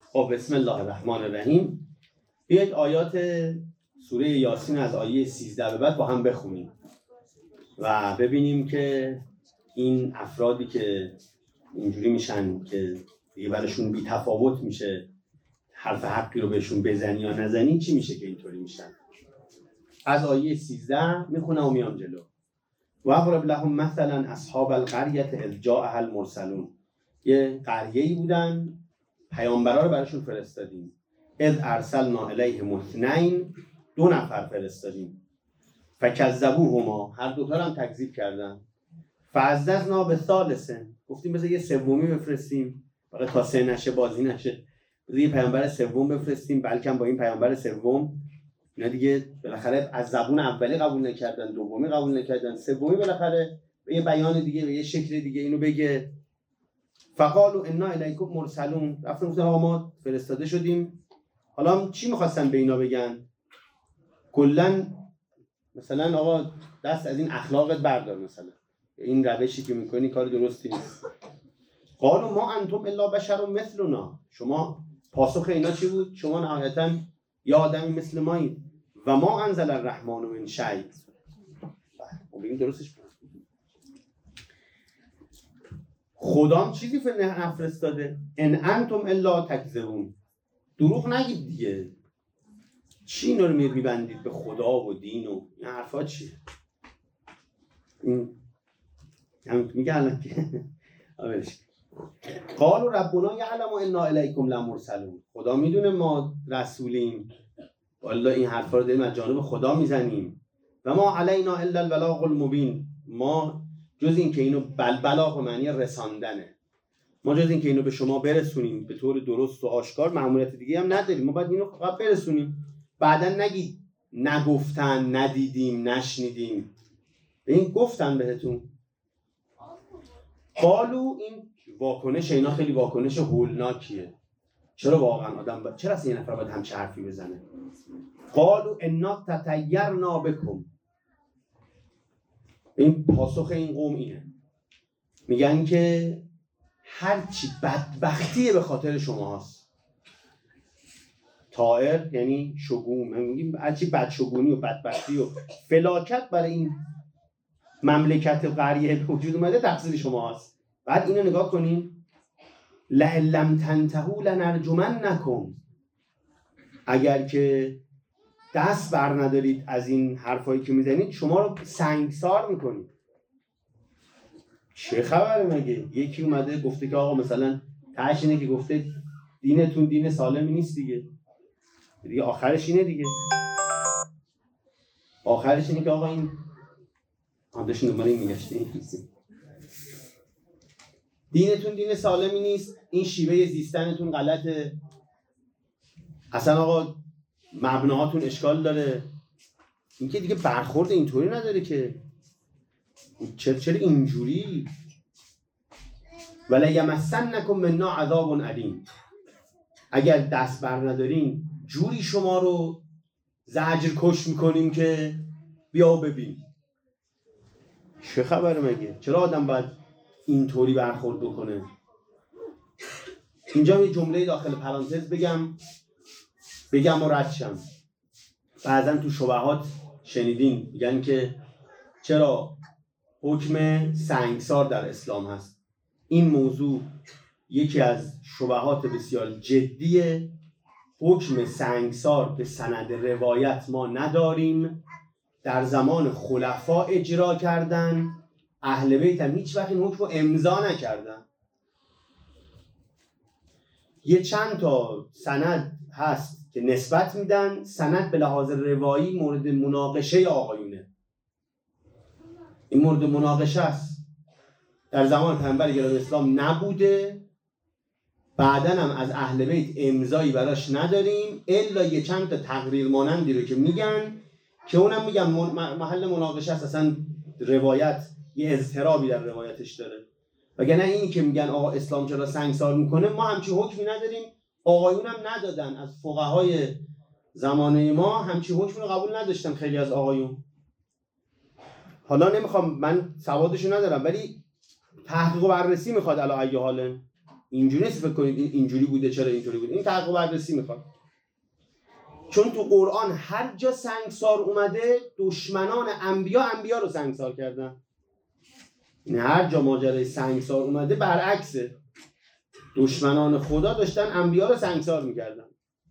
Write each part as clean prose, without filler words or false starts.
خب بسم الله الرحمن الرحیم. بیایید آیات سوره یاسین از آیه 13 به بعد با هم بخونیم و ببینیم که این افرادی که اینجوری میشن که دیگه براشون بی تفاوت میشه حرف حقی رو بهشون بزنی یا نزنی، چی میشه که اینطوری میشن. از آیه 13 میخونم و میام جلو. و اضرب لهم مثلا اصحاب القریة اذ جاءها المرسلون. یه قریه‌ای بودن، پیامبرا رو براشون فرستادیم. اذ ارسلنا الیهم اثنین، 2 نفر فرستادیم. فکذبوهما، هر دوتا رو هم تکذیب کردن. فعززنا بثالث، گفتیم بذار یه سومی بفرستیم فقط تا 3 نشه بازی نشه، بذار یه پیامبر سوم بفرستیم، بلکه با این پیامبر سوم اینا دیگه بالاخره از زبون اولی قبول نکردن، دومی قبول نکردن، سومی بالاخره به یه بیان دیگه به یه شکل دیگه اینو بگه. فقالوا انا الیکم مرسلون، رفتن گفتن آقا ما فرستاده شدیم. حالا چی می‌خواستن به اینا بگن؟ کلاً مثلا آقا دست از این اخلاقت بردار، مثلا این روشی که میکنی کار درستی نیست. قالوا ما انتم الا بشر مثلنا، شما پاسخ اینا چی بود؟ شما نهایتاً یه آدمی مثل مایید. و ما انزل الرحمن من شیء، خب این درستش بود. خدام چیزی نفرستاده. ان انتم الا تکذبون، دروغ نگید دیگه. چی اینا رو میبندید به خدا و دین و این حرفا چیه؟ این میگه الان که آورش قالوا ربنا یعلم انا الیکم لمرسلون، خدا میدونه ما رسولیم، والله این حرفا رو داریم از جانب خدا میزنیم. و ما علینا الا البلاغ المبین، ما جز این که اینو بلاغ به معنی رساندنه، ما جز این که اینو به شما برسونیم به طور درست و آشکار مأموریت دیگه هم نداریم، ما باید اینو فقط برسونیم. بعدن نگید نگفتن، ندیدیم، نشنیدیم، این گفتن بهتون. قالو، این واکنش اینا خیلی واکنش هولناکیه. چرا واقعا آدم چرا اصلا یه نفر باید همچه حرفی بزنه؟ قالو انا تطیرنا بکم، این پاسخ این قوم اینه، میگن که هرچی بدبختیه به خاطر شماست. طائر یعنی شگون، من میگیم هرچی بدشگونی و بدبختی و فلاکت برای این مملکت قریه به وجود اومده تقصیر شماست. بعد اینو نگاه کنین، لئن لم تنتهوا لنرجمنکم، اگر که دست بر ندارید از این حرفایی که میزنید شما رو سنگسار میکنید. چه خبره مگه؟ یکی اومده گفته که آقا مثلا تهش اینه که گفته دینتون دین سالمی نیست دیگه آخرش اینه دیگه، آخرش اینه که آقا این داشتین دنبال این میگشتین دینتون دین سالمی نیست، این شیوه زیستنتون غلطه، اصلا آقا مبناهاتون اشکال داره. این که دیگه برخورد اینطوری نداره که چرا اینجوری. ولی یمسنکم منا عذاب علیم، اگر دست بر ندارین جوری شما رو زجر کش میکنیم که بیا ببین. چه خبره مگه؟ چرا آدم باید اینطوری برخورد بکنه؟ اینجا یه جمله داخل پرانتز بگم و رد شم. بعضا تو شبهات شنیدین میگن که چرا حکم سنگسار در اسلام هست. این موضوع یکی از شبهات بسیار جدیه. حکم سنگسار به سند روایت ما نداریم، در زمان خلفا اجرا کردن، اهل بیت هم هیچ وقت این حکم رو امضا نکردن. یه چند تا سند هست که نسبت میدن، سند به لحاظ روایی مورد مناقشه آقایونه، این مورد مناقشه است. در زمان پیامبر گرامی اسلام نبوده، بعدن هم از اهل بیت امضایی براش نداریم الا یه چند تا تقریر مانندی رو که میگن که اونم میگن محل مناقشه است، اصلا روایت یه اضطرابی در روایتش داره. وگرنه اینی که میگن آقا اسلام چرا سنگسار میکنه، ما همچی حکمی نداریم، آقایون هم ندادن، از فقهای زمانه ما همچی حکمی رو قبول نداشتن خیلی از آقایون. حالا نمیخوام، من سوادشو ندارم، ولی تحقیق و بررسی میخواد علی ای حال. اینجوری نیست فکر کنید این اینجوری بوده چرا اینطوری بوده. این تحقیق بررسی میخواد، چون تو قرآن هر جا سنگسار اومده دشمنان انبیا رو سنگسار کردن. این هر جا ماجرای سنگسار اومده برعکسه، دشمنان خدا داشتن انبیا رو سنگسار میکردن.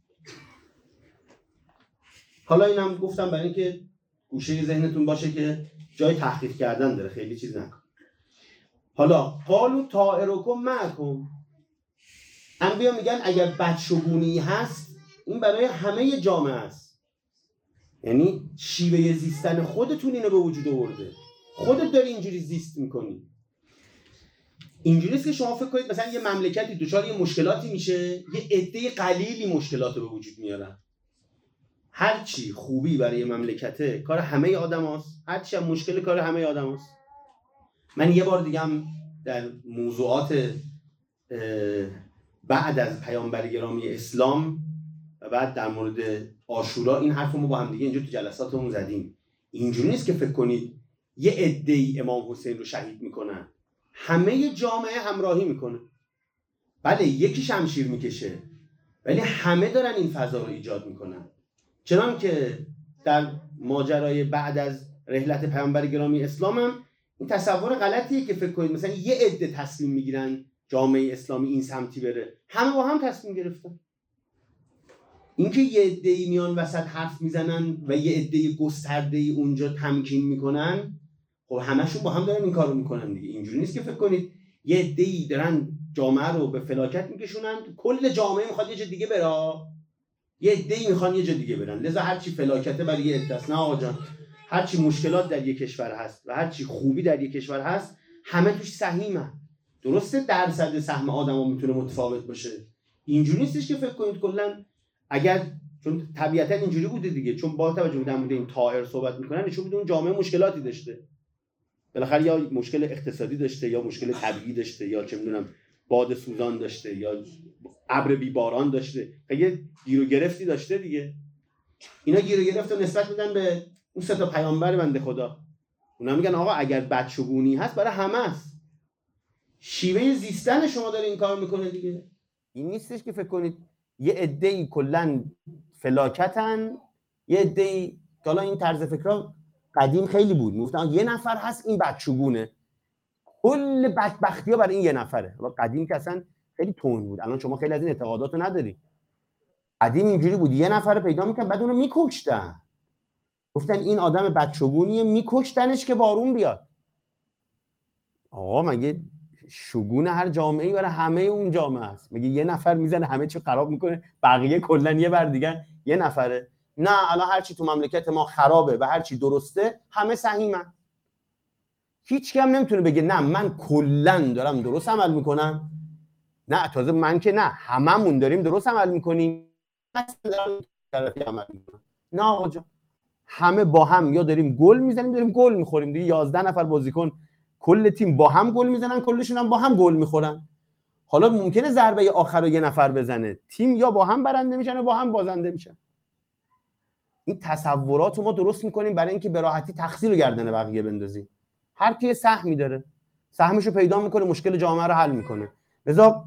حالا اینم گفتم برای اینکه گوشه ذهنتون باشه که جای تحقیق کردن داره، خیلی چیز نکن. حالا قالوا طائرکم معکم، انبیا میگن اگر بدشگونی هست این برای همه جامعه است، یعنی شیوه زیستن خودتون اینو به وجود آورده، خودت داری اینجوری زیست میکنی. اینجوری است که شما فکر کنید مثلا یه مملکتی دچار یه مشکلاتی میشه، یه عده قلیلی مشکلات رو به وجود میارن. هرچی خوبی برای مملکته کار همه آدماست، هرچی هم مشکل کار همه آدماست. من یه بار دیگه هم در موضوعات بعد از پیامبر گرامی اسلام و بعد در مورد عاشورا این حرفو ما با هم دیگه اینجا تو جلساتمون زدیم. اینجوری نیست که فکر کنید یه عده‌ای امام حسین رو شهید میکنن، همه جامعه همراهی میکنه. بله یکی شمشیر میکشه ولی همه دارن این فضا رو ایجاد میکنن. چنان که در ماجرای بعد از رحلت پیامبر گرامی اسلام هم این تصور غلطیه که فکر کنید مثلا یه عده تصمیم میگیرن جامعه اسلامی این سمتی بره، همه با هم تصمیم گرفتن. اینکه یه عده‌ای میان وسط حرف میزنن و یه عده گسترده‌ای اونجا تمکین میکنن، خب همشون با هم دارن این کارو میکنن دیگه. اینجوری نیست که فکر کنید یه عده‌ای دارن جامعه رو به فلاکت میکشونن، کل جامعه میخواد یه جا دیگه بره، یه عده‌ای میخوان یه جا دیگه برن. لذا هر چی فلاکته برای یه عده است. نه آقا جان، هر چی مشکلات در یک کشور هست و هر چی خوبی در یک کشور هست همه توش سهیمن. درسته درصد سهم آدما میتونه متفاوت باشه، اینجوری نیستش که فکر کنید کلا اگر، چون طبیعتا اینجوری بوده دیگه، چون با توجه به این طائر صحبت میکنن نشون میده اون جامعه مشکلاتی داشته، بالاخره یا مشکل اقتصادی داشته یا مشکل طبیعی داشته یا چه میدونم باد سوزان داشته یا ابر بیباران داشته، یه گیر و گرفتی داشته دیگه. اینا گیر و گرفت رو نسبت میدن به اون سه تا پیامبر بنده خدا. اونا میگن آقا اگر بدشگونی هست برای همه است، شیوه زیستن شما داره این کار میکنه دیگه. این نیستش که فکر کنید یه عده‌ای کلا فلاکتن، یه عده‌ای، حالا این طرز فکرها قدیم خیلی بود، میگفتن یه نفر هست این بدشگونه، کل بدبختی‌ها برای این یه نفره. قدیم که اصلا خیلی تند بود، الان شما خیلی از این اعتقادات رو نداری. قدیم اینجوری بود، یه نفر رو پیدا می‌کردن بعد اون رو می‌کشتن، گفتن این آدم بدشگونیه، می‌کشتنش که بارون بیاد. آقا مگه شگون هر جامعه‌ای برای همه اون جامعه است؟ مگه یه نفر میزنه همه چی خراب میکنه بقیه کلا یه بر دیگه یه نفره؟ نه، الان هر چی تو مملکت ما خرابه و هر چی درسته همه سهیمن. هیچ کی هم نمیتونه بگه نه من کلا دارم درست عمل میکنم، نه تازه من که نه، هممون داریم درست عمل میکنیم، طرفی عمل میکنم. نه آقا جان، همه با هم یا داریم گل میزنیم داریم گل میخوریم دیگه. 11 نفر بازیکن کل تیم با هم گل میزنن، کلشون هم با هم گل میخورن. حالا ممکنه ضربه آخر رو یه نفر بزنه، تیم یا با هم برنده میشن یا با هم بازنده میشن. این تصورات رو ما درست میکنیم برای اینکه به راحتی تقصیر رو گردن بقیه بندازیم. هر کی سهمی داره، سهمش رو پیدا میکنه، مشکل جامعه رو حل میکنه. لذا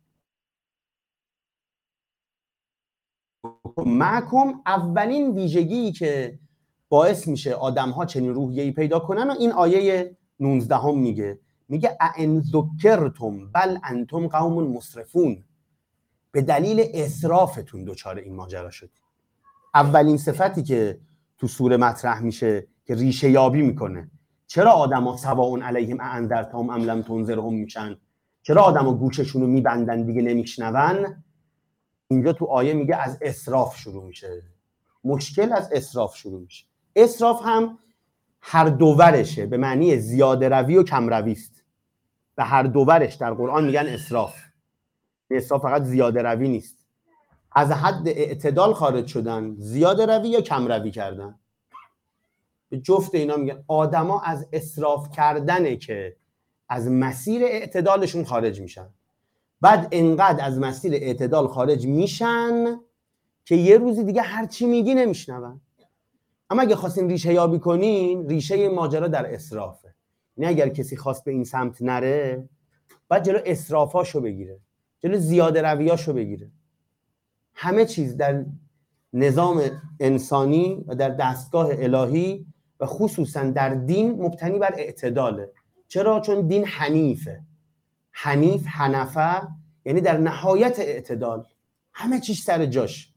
معکم، اولین ویژگی که باعث میشه آدم‌ها چنین روحیه‌ای پیدا کنن و این آیه 19 میگه ان ذکرتم بل انتم قوم مسرفون، به دلیل اسرافتون دچار این ماجرا شد. اولین صفتی که تو سوره مطرح میشه که ریشه یابی میکنه چرا آدما سواء علیهم انذرتهم ام لم تنذرهم میشن، چرا آدما گوششون رو میبندن دیگه نمیشنون، اینجا تو آیه میگه از اسراف شروع میشه. مشکل از اسراف شروع میشه. اسراف هم هر دوورشه، به معنی زیاده روی و کم روی است. و هر دوورش در قرآن میگن اسراف. اسراف فقط زیاده روی نیست، از حد اعتدال خارج شدن، زیاده روی یا کم روی کردن. به جفت اینا میگن. آدما از اسراف کردنه که از مسیر اعتدالشون خارج میشن، بعد انقدر از مسیر اعتدال خارج میشن که یه روزی دیگه هر چی میگی نمیشنون. اما اگه خواستین ریشه یابی کنین، ریشه ماجرا در اسرافه. نه اگر کسی خواست به این سمت نره، بعد جلو اسرافاشو بگیره. جلو زیاده رویاشو بگیره. همه چیز در نظام انسانی و در دستگاه الهی و خصوصا در دین مبتنی بر اعتداله. چرا؟ چون دین حنیفه. حنیف، حنفه یعنی در نهایت اعتدال، همه چیز سر جاش.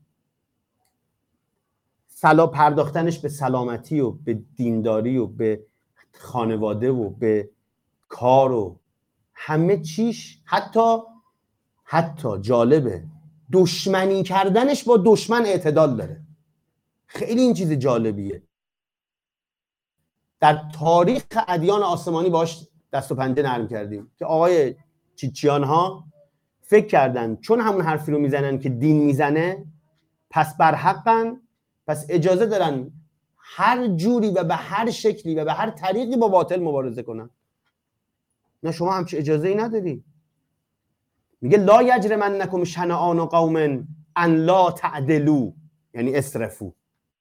پرداختنش به سلامتی و به دینداری و به خانواده و به کار و همه چیش، حتی جالبه دشمنی کردنش با دشمن اعتدال داره. خیلی این چیز جالبیه. در تاریخ ادیان آسمانی باش دست و پنجه نرم کردیم که آقای چیچیان ها فکر کردن چون همون حرفی رو میزنن که دین میزنه پس برحقن، پس اجازه دارن هر جوری و به هر شکلی و به هر طریقی با باطل مبارزه کنن. نه، شما همچه اجازه ای نداری. میگه لا یجرمنکم شنآن قوم ان لا تعدلوا، یعنی اسرفوا.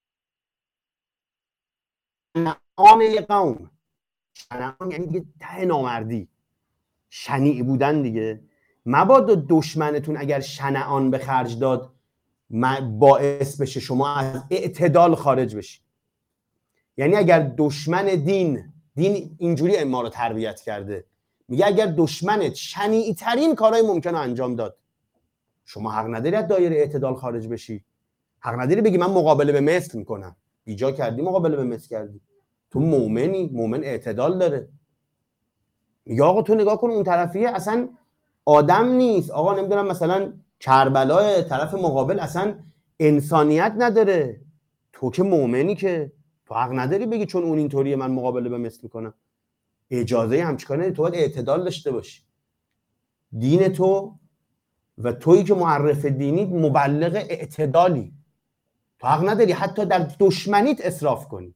شنآن قوم، شنآن یعنی دیگه ته نامردی، شنیع بودن دیگه. مبادا دشمنتون اگر شنآن به خرج داد باعث بشه شما از اعتدال خارج بشی. یعنی اگر دشمن دین اینجوری ما رو تربیت کرده، میگه اگر دشمنت شنیع ترین کارهای ممکن رو انجام داد، شما حق نداری از دایره اعتدال خارج بشی. حق نداری بگی من مقابله به مثل میکنم. ایجا کردی مقابله به مثل کردی. تو مؤمنی، مؤمن اعتدال داره. میگه آقا تو نگاه کن اون طرفیه اصلا آدم نیست. آقا نمیدونم مثلا کربلای طرف مقابل اصلا انسانیت نداره. تو که مؤمنی که تو حق نداری بگی چون اون اینطوریه من مقابله به مثل میکنم. اجازه همچین کاری نداری. تو باید اعتدال داشته باشی. دین تو و تویی که معرف دینی مبلغ اعتدالی. تو حق نداری حتی در دشمنیت اسراف کنی.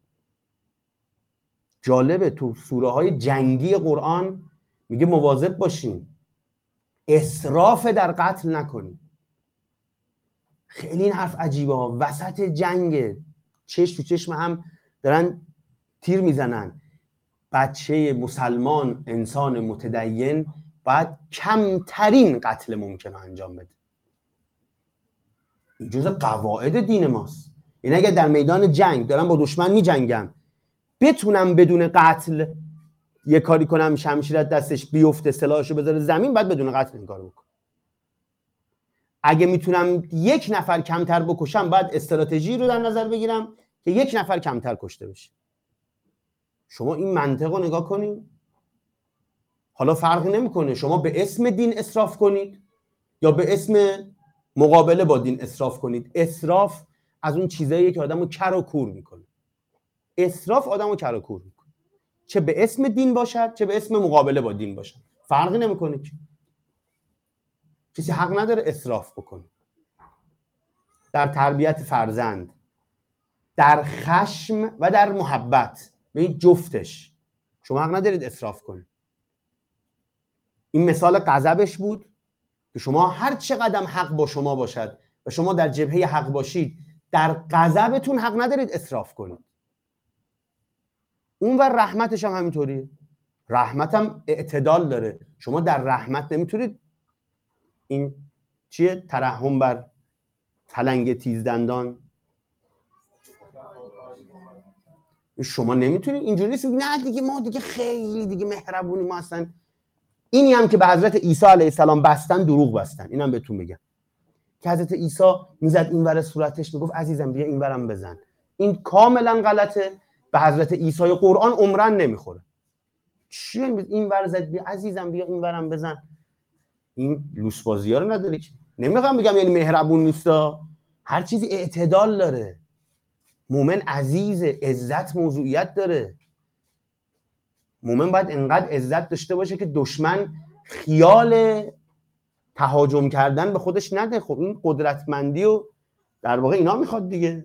جالبه تو سوره های جنگی قرآن میگه مواظب باشین اسراف در قتل نکنین. خیلی این حرف عجیبه ها. وسط جنگ چشم تو چشم هم دارن تیر میزنن. بچه مسلمان، انسان متدین باید کمترین قتل ممکن انجام بده. این جزء قواعد دین ماست. یعنی اگر در میدان جنگ دارم با دشمن میجنگم بتونم بدون قتل یه کاری کنم شمشیر دستش بیفته سلاحشو بذاره زمین، بعد بدون قتل این کارو بکنم. اگه میتونم یک نفر کمتر بکشم بعد استراتژی رو در نظر بگیرم که یک نفر کمتر کشته بشه. شما این منطق رو نگاه کنید. حالا فرقی نمیکنه شما به اسم دین اسراف کنید یا به اسم مقابله با دین اسراف کنید. اسراف از اون چیزاییه که آدمو کر و کور میکنه. اسراف آدمو کر و کور میکنه. چه به اسم دین باشد چه به اسم مقابله با دین باشد. فرقی نمیکنه که کسی حق نداره اسراف بکنه. در تربیت فرزند، در خشم و در محبت، به این جفتش شما حق ندارید اسراف کنید. این مثال غضبش بود که شما هر چقدر حق با شما باشد و شما در جبهه حق باشید، در غضبتون حق ندارید اسراف کنید. اون و رحمتش هم همینطوریه. رحمت هم اعتدال داره. شما در رحمت نمیتونید این چیه؟ ترحم بر پلنگ تیزدندان. شما نمیتونید اینجوری نیست نه دیگه ما دیگه خیلی دیگه مهربونی ما هستن. اینی هم که به حضرت عیسی علیه السلام بستن دروغ بستن. اینم بهتون بگم که حضرت عیسی میزد اینور صورتش میگفت عزیزم بیا اینورم بزن. این کاملا غلطه. به حضرت عیسی قرآن عمرن نمیخوره. چیه اینور زد بیا عزیزم بیا اینورم بزن. این لوسبازی‌ها رو نداره. نمیخوام بگم یعنی مهربون نیستا. هر چیزی اعتدال داره. مومن عزیز، عزت موضوعیت داره. مومن باید انقدر عزت داشته باشه که دشمن خیال تهاجم کردن به خودش نده. خب این قدرتمندی و در واقع اینا میخواد دیگه.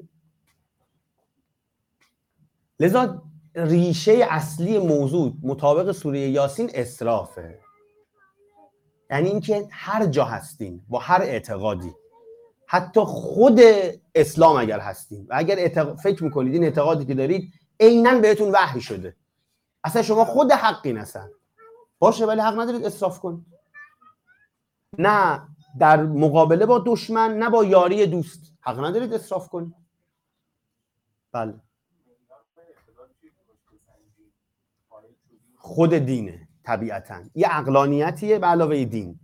لذا ریشه اصلی موضوع مطابق سوره یاسین اسرافه. یعنی اینکه هر جا هستین با هر اعتقادی، حتی خود اسلام اگر هستین و اگر فکر میکنید این اعتقادی که دارید عیناً بهتون وحی شده، اصلا شما خود حقین اصلا باشه، ولی حق ندارید اسراف کنید. نه در مقابله با دشمن نه با یاری دوست. حق ندارید اسراف کنید. بله خود دینه طبیعتاً، یه عقلانیتیه به علاوه دین.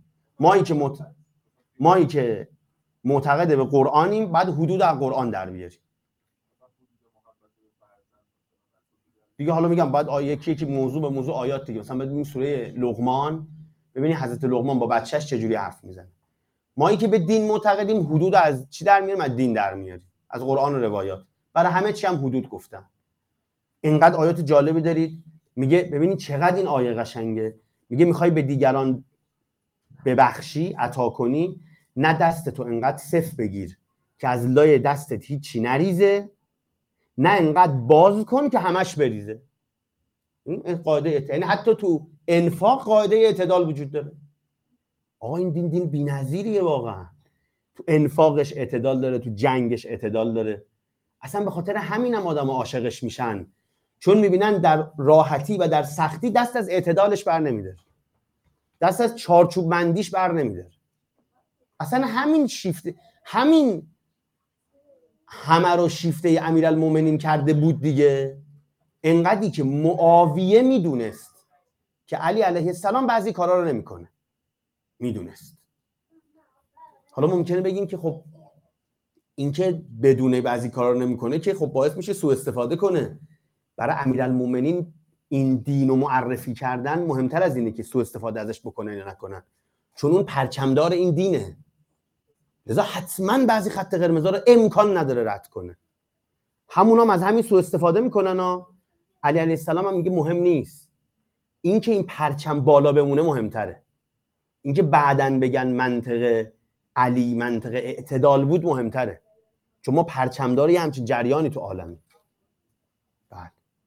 مایی که معتقد به قرآنیم بعد حدود از قرآن در بیاریم دیگه. حالا میگم بعد یکی موضوع به موضوع آیات دیگه، مثلا ببینید سوره لقمان، ببینید حضرت لقمان با بچهش چجوری حرف میزنه. مایی که به دین معتقدیم حدود از چی در میاریم؟ از دین در میاریم، از قرآن و روایات. برای همه چی هم حدود گفتم. اینقدر آیات جالبی دارید. میگه ببینید چقدر این آیه قشنگه. میگه میخوای به دیگران ببخشی، عطا کنی، نه دستتو انقدر صف بگیر که از لای دستت هیچی نریزه، نه انقدر باز کن که همش بریزه. این قاعده یعنی حتی تو انفاق قاعده اعتدال وجود داره. آقا این دین بی‌نظیریه واقعا. تو انفاقش اعتدال داره، تو جنگش اعتدال داره. اصلا به خاطر همینم آدم‌ها عاشقش میشن، چون میبینن در راحتی و در سختی دست از اعتدالش بر نمیداره، دست از چارچوب بندیش بر نمیداره. اصلا همین شیفته، همین همه رو شیفته امیرالمومنین کرده بود دیگه. انقدری که معاویه میدونست که علی علیه السلام بعضی کارا رو نمیکنه، میدونست. حالا ممکنه بگیم که خب این که بدونه بعضی کارا رو نمیکنه که خب باعث میشه سوء استفاده کنه. برای امیرالمومنین این دین رو معرفی کردن مهمتر از اینه که سوء استفاده ازش بکنن یا نکنن، چون اون پرچمدار این دینه. لذا حتما بعضی خط قرمزا رو امکان نداره رد کنه. همونام از همین سوء استفاده میکنن علی علیه السلام هم میگه مهم نیست، این که این پرچم بالا بمونه مهمتره. این که بعدن بگن منطق علی منطق اعتدال بود مهمتره، چون ما پرچمداری همچین جریانی تو عالمه. بله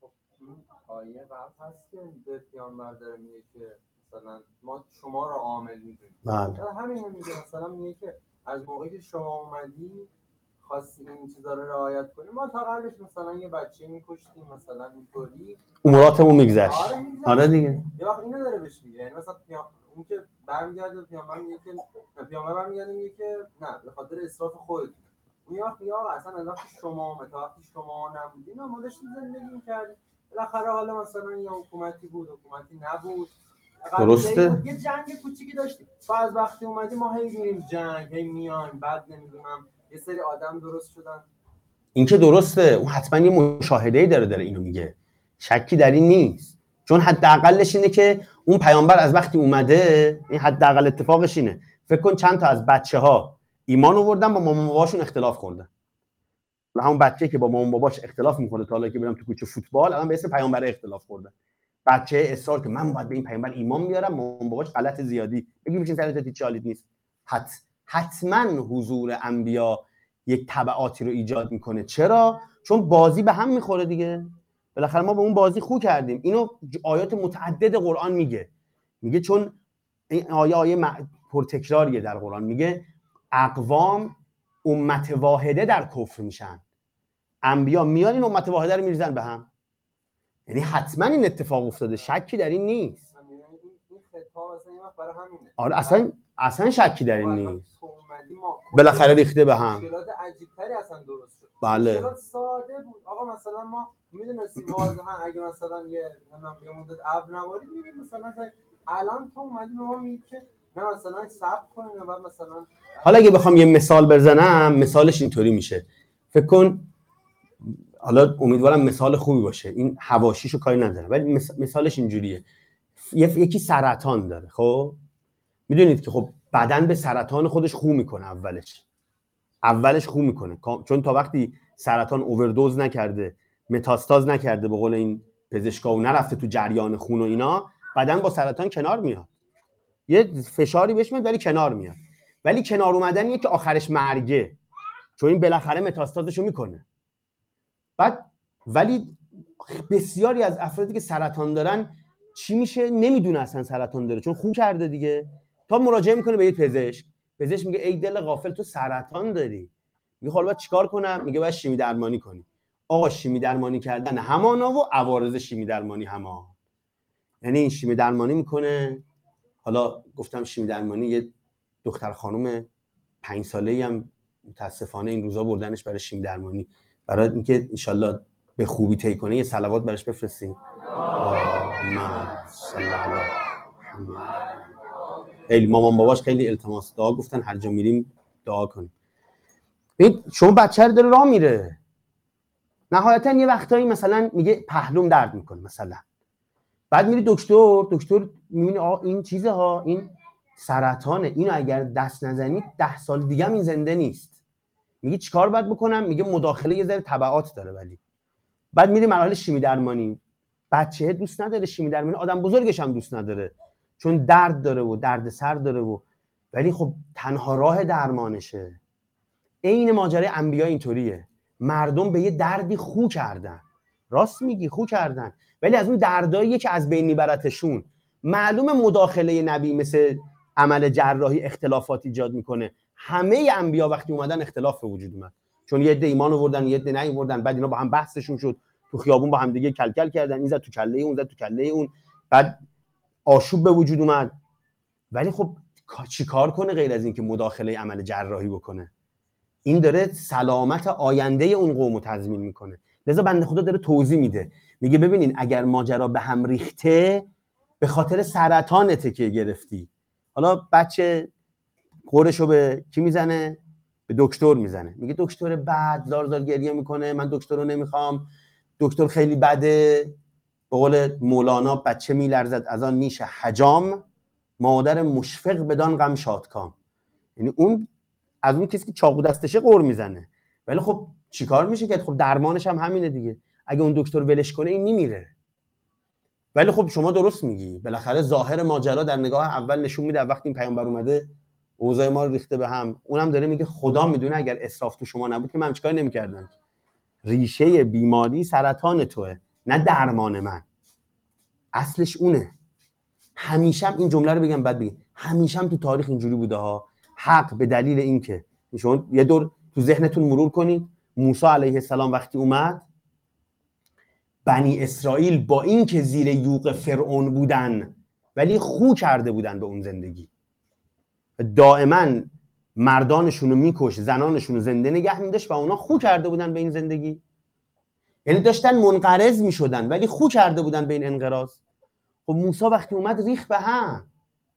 آیه قبل هست که به پیامبر داره میگه که مثلا ما شما رو عامل میدونیم. بله همین میگه، مثلا میگه که از موقعی که شما اومدی خواستی این چیزا رو رعایت کنیم، ما تا قبلش مثلا یه بچه میکشتیم، مثلا اینطوری اموراتمون میگذشت. آره دیگه. یه وقت اینو داره بهش میگه، یعنی مثلا اون که برمیگرده پیامبر میگه که پیامبر برمیگرده میگه که نه به خاطر اسراف خودت. اون وقت یا اصلا از وقتی شما نبودین ما داشتیم زندگی می‌کردیم، بالاخره حالا مثلا یه حکومتی بود، حکومتی نبود، درسته. یه جنگ کوچیکی داشتیم. بعد وقتی اومدیم ما هی میریم جنگ، هی میایم، بعد نمیدونم یه سری آدم درست شدن. این که درسته، اون حتما یه مشاهده‌ای داره اینو میگه، شکی در این نیست. چون حداقلش اینه که اون پیامبر از وقتی اومده، این حداقل اتفاقش اینه. فکر کن چند تا از بچه‌ها ایمان آوردن با مامان باباشون اختلاف خوردن. و همون بچه‌ای که با مامان باباش اختلاف می‌کنه تا حالا که برم تو کوچه فوتبال، الان به اسم پیامبر اختلاف خوردن. بچه اصرار که من باید به این پیامبر ایمان بیارم، مامان باباش غلط زیادی بگیم چه سرت هیچ حالیت نیست. حتما حضور انبیا یک تبعاتی رو ایجاد میکنه. چرا؟ چون بازی به هم میخوره دیگه. بالاخره ما به اون بازی خو کردیم. اینو آیات متعدد قرآن میگه چون این آیه پرتکراریه در قرآن. میگه اقوام امت واحده در کفر میشن، انبیا میان این امت واحده رو میریزن به هم. یعنی حتما این اتفاق افتاده، شکی در این نیست. این خطاب اصلا یه وقت برای همینه. آره اصلا شکی در این نیست. بالاخره ریخته به هم. مشکلات عجیب‌تری اصلا درست شد. بله. مشکلات ساده بود. آقا مثلا ما میدونستیم واضحا اگه مثلا یه مدت ابر نبارید میبینیم مثلا الان تو اومدی به ما میگی که نه مثلا صبر کنیم و مثلا حالا اگه بخوام یه مثال بزنم، مثالش اینطوری میشه. فکر کن، حالا امیدوارم مثال خوبی باشه، این حواشیشو کاری نداره، ولی مثالش اینجوریه. یکی سرطان داره، خب میدونید که خب بدن به سرطان خودش خو میکنه. اولش خو میکنه، چون تا وقتی سرطان اووردوز نکرده، متاستاز نکرده، به قول این پزشکا، و نرفته تو جریان خون و اینا، بدن با سرطان کنار میاد. یه فشاری بهش میاد ولی کنار میاد. ولی کنار اومدنیه که آخرش مرگه، چون این بالاخره متاستازشو میکنه. بعد ولی بسیاری از افرادی که سرطان دارن چی میشه؟ نمیدونه اصلا سرطان داره، چون خو کرده دیگه. تا مراجعه میکنه به یه پزشک میگه ای دل غافل تو سرطان داری. میگه حالا باید چیکار کنم؟ میگه باید شیمی درمانی کنی. آقا شیمی درمانی کردن همانا و عوارض شیمی درمانی همان. یعنی این شیمی درمانی میکنه، حالا گفتم شیمی درمانی یه دختر خانم 5 ساله‌ای هم متاسفانه این روزا بردنش برای شیمی درمانی، برای اینکه انشالله به خوبی طی کنه. یه صلوات براش بفرستیم. خیلی مامان باباش خیلی التماس دعا گفتن هر جا میریم دعا کنیم. ببین شما بچه رو داره راه میره، نهایتا یه وقتایی مثلا میگه پهلوم درد میکنه مثلا، بعد میری دکتر میبینی این چیزه ها، این سرطانه، اینو اگر دست نزنید 10 سال دیگه هم این زنده نیست. میگه چیکار باید بکنم؟ میگه مداخله یه ذره تبعات داره. ولی بعد میری مراحل شیمی درمانی. بچه دوست نداره شیمی درمانی، آدم بزرگش هم دوست نداره چون درد داره و درد سر داره و، ولی خب تنها راه درمانشه. عین ماجرای انبیا اینطوریه، مردم به یه دردی خو کردن، راست میگی خو کردن، ولی از اون درداییه که از بین میبرتشون. معلومه مداخله نبی مثل عمل جراحی اختلافات ایجاد میکنه. همه انبیا وقتی اومدن اختلاف به وجود اومد، چون یه عده ایمان آوردن یه عده نیاوردن، بعد اینا با هم بحثشون شد، تو خیابون با هم دیگه کلکل کردن، این زد تو کله اون، زد تو کله اون، بعد آشوب به وجود اومد. ولی خب چیکار کنه غیر از این که مداخله عمل جراحی بکنه؟ این داره سلامت آینده اون قوم رو تضمین میکنه. لذا بنده خدا داره توضیح میده، میگه ببینین اگر ماجرا به هم ریخته به خاطر سرطانته که گرفتی. حالا بچه قورشو به کی میزنه؟ به دکتر میزنه، میگه دکتر بد، زار زار گریه میکنه، من دکتر رو نمیخوام، دکتر خیلی بده. به قول مولانا بچه میلرزد از آن نیش حجام، مادر مشفق بدان غم شادکام. یعنی اون از اون کسی که چاقو دستشه قور میزنه، ولی خب چیکار میشه که خب درمانش هم همینه دیگه، اگه اون دکتر ولش کنه این میمیره. ولی خب شما درست میگی، بالاخره ظاهر ماجرا در نگاه اول نشون میده وقتی این پیامبر اومده اوضاع ما رو ریخته به هم. اونم داره میگه خدا میدونه اگر اسراف تو شما نبود که من چیکار نمیکردم. ریشه بیماری سرطان توئه، نه درمان من. اصلش اونه. همیشه هم این جمله رو بگم بعد بگم، همیشه هم تو تاریخ اینجوری بوده ها. حق به دلیل اینکه شما یه دور تو ذهنتون مرور کنید، موسی علیه السلام وقتی اومد، بنی اسرائیل با اینکه زیر یوغ فرعون بودن ولی خو کرده بودن به اون زندگی، دائما مردانشون رو میکش، زنانشون رو زنده نگه میداشت و اونا خو کرده بودن به این زندگی. یعنی داشتن منقرض میشدن ولی خو کرده بودن به این انقراض. خب موسی وقتی اومد ریخ به هم.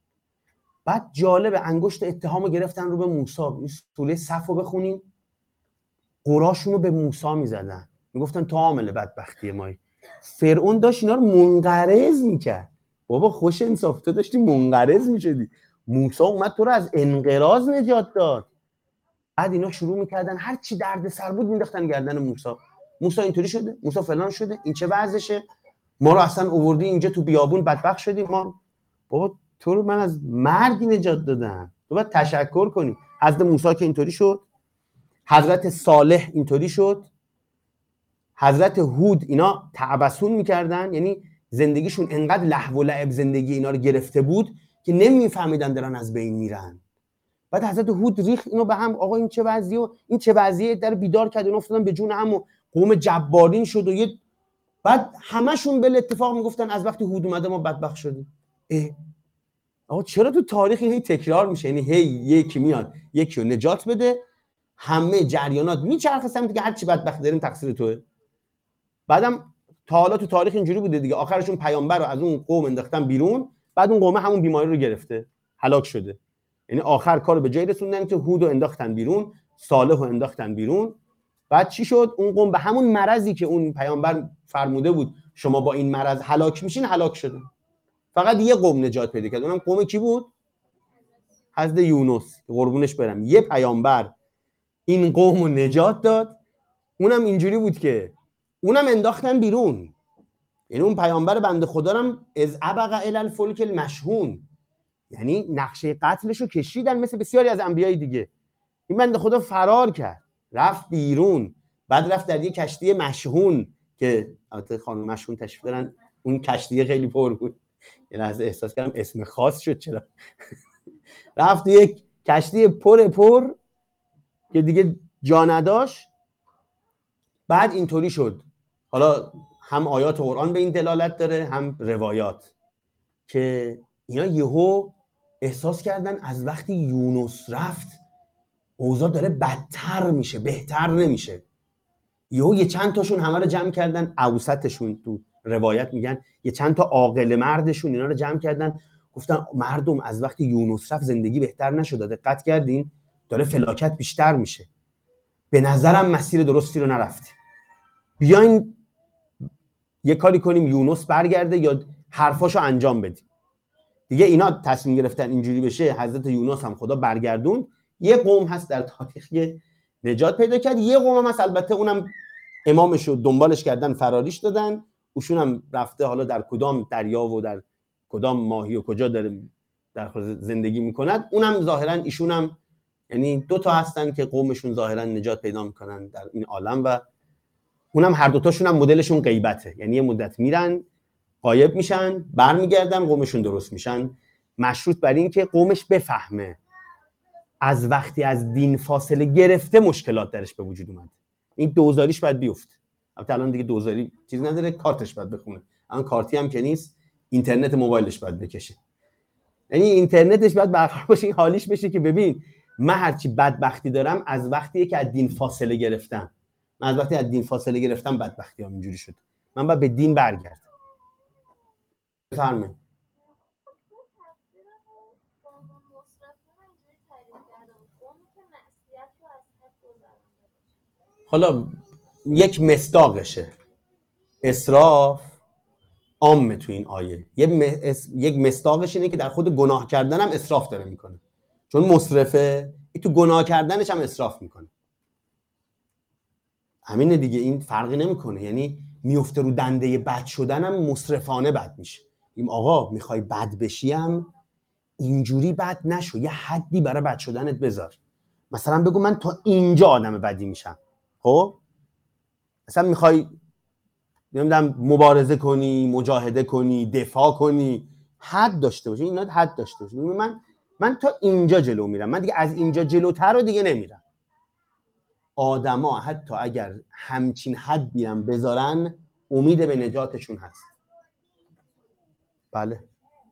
بعد جالب، انگشت اتهامو گرفتن رو به موسی. سوره صف رو بخونین، قراشون رو به موسی میزدن، میگفتن تو عامل بدبختی مایی. فرعون داشت اینا رو منقرض میکرد. بابا خوش انصاف، تو داشتی منقرض میشدی، موسی اومد تو رو از انقراض نجات داد. بعد اینا شروع میکردن هر چی درد سر بود مینداختن گردن موسی. موسی اینطوری شده، موسی فلان شده، این چه وضعشه، ما رو اصلا آوردی اینجا تو بیابون بدبخت شدیم ما. بابا تو رو من از مرگ نجات دادم، تو باید تشکر کنی. حضرت موسی که اینطوری شد، حضرت صالح اینطوری شد، حضرت هود اینا تعبسون میکردن، یعنی زندگیشون انقدر لهو و لعب زندگی اینا رو گرفته بود که نمیفهمیدن دارن از بین میرن. بعد حضرت هود ریخت اینو به هم، آقا این چه وضعیه و این چه وضعیه، در بیدار کرد، اینا افتادن به جون هم و قوم جبارین شد و بعد همشون به اتفاق میگفتن از وقتی هود اومده ما بدبخت شدیم. آقا چرا تو تاریخ هی تکرار میشه؟ یعنی هی یکی میاد یکی رو نجات بده، همه جریانات میچرخه سمت که هر چی بدبخت داریم تقصیر توئه. بعدم تا حالا تو تاریخ اینجوری بوده دیگه، آخرشون پیامبر رو از اون قوم انداختن بیرون، بعد اون قوم همون بیماری رو گرفته، هلاک شده. یعنی آخر کارو به جای رسوندن که هود رو انداختن بیرون، صالح رو انداختن بیرون. بعد چی شد؟ اون قوم به همون مرضی که اون پیامبر فرموده بود شما با این مرض هلاک میشین، هلاک شدن. فقط یه قوم نجات پیدا کرد، اونم قوم کی بود؟ حضرت یونس، قربونش برم. یه پیامبر این قوم رو نجات داد، اونم اینجوری بود که اونم انداختن بیرون. یعنی اون پیامبر بنده خدا هم از ابق الی الفلک المشحون، یعنی نقشه قتلش رو کشیدن مثل بسیاری از انبیای دیگه. این بنده خدا فرار کرد، رفت بیرون، بعد رفت در یه کشتی مشحون که البته خانم مشحون تشریف دارن، اون کشتی خیلی پر بود. یه لحظه احساس کردم اسم خاص شد چرا. رفت یک کشتی پر که دیگه جا نداشت. بعد اینطوری شد، حالا هم آیات قرآن به این دلالت داره هم روایات، که اینا یهو احساس کردن از وقتی یونس رفت اوضاع داره بدتر میشه، بهتر نمیشه. یه چند تاشون همه رو جمع کردن، اوسطشون تو روایت میگن یه چند تا عاقل مردشون اینا رو جمع کردن، گفتن مردم از وقتی یونس رفت زندگی بهتر نشده، دقت کردین داره فلاکت بیشتر میشه، به نظرم مسیر درستی رو نرفتیم، بیاین یه کاری کنیم یونس برگرده یا حرفاشو انجام بدیم. دیگه اینا تصمیم گرفتن اینجوری بشه، حضرت یونس هم خدا برگردون. یه قوم هست در تاریخ نجات پیدا کرد، یه قوم هم هست البته اونم امامش رو دنبالش کردن فراریش دادن، اوشون هم رفته حالا در کدام دریا و در کدام ماهی و کجا داره در زندگی میکند، اونم ظاهرا ایشون هم یعنی دو تا هستن که قومشون ظاهرا نجات پیدا میکنن در این عالم و اونم هر دو تاشون هم مدلشون غیبته، یعنی یه مدت میرن غایب میشن برمیگردن قومشون درست میشن، مشروط بر این که قومش بفهمه از وقتی از دین فاصله گرفته مشکلات درش به وجود اومد، این دوزاریش باید بیفته. البته الان دیگه دوزاری چیز نداره، کارتش باید بخونه، الان کارتی هم که نیست، اینترنت موبایلش باید بکشه، یعنی اینترنتش باید برقرار باشه، این حالیش بشه که ببین من هرچی بدبختی دارم از وقتیه که از دین فاصله گرفتم، من از وقتی از دین فاصله گرفتم بدبختی هم اینجوری شد، من باید به دین برگردم. بفرمایید. حالا یک مصداقشه، اسراف عامه تو این آیه، یک مصداقش اینه که در خود گناه کردن هم اسراف داره میکنه، چون مسرفه این تو گناه کردنش هم اسراف میکنه، همینه دیگه، این فرقی نمیکنه، یعنی میفته رو دنده بد شدن هم مسرفانه بد میشه. این آقا میخوای بد بشیم اینجوری بد نشو، یه حدی برای بد شدنت بذار، مثلا بگو من تا اینجا آدم بدی میشم، خب مثلا میخوای نمیدونم مبارزه کنی، مجاهده کنی، دفاع کنی، حد داشته باشی، اینا حد داشته باشی، من تا اینجا جلو میرم، من دیگه از اینجا جلوتر رو دیگه نمیرم. آدما حتی اگر همچین حدی هم بذارن امید به نجاتشون هست. بله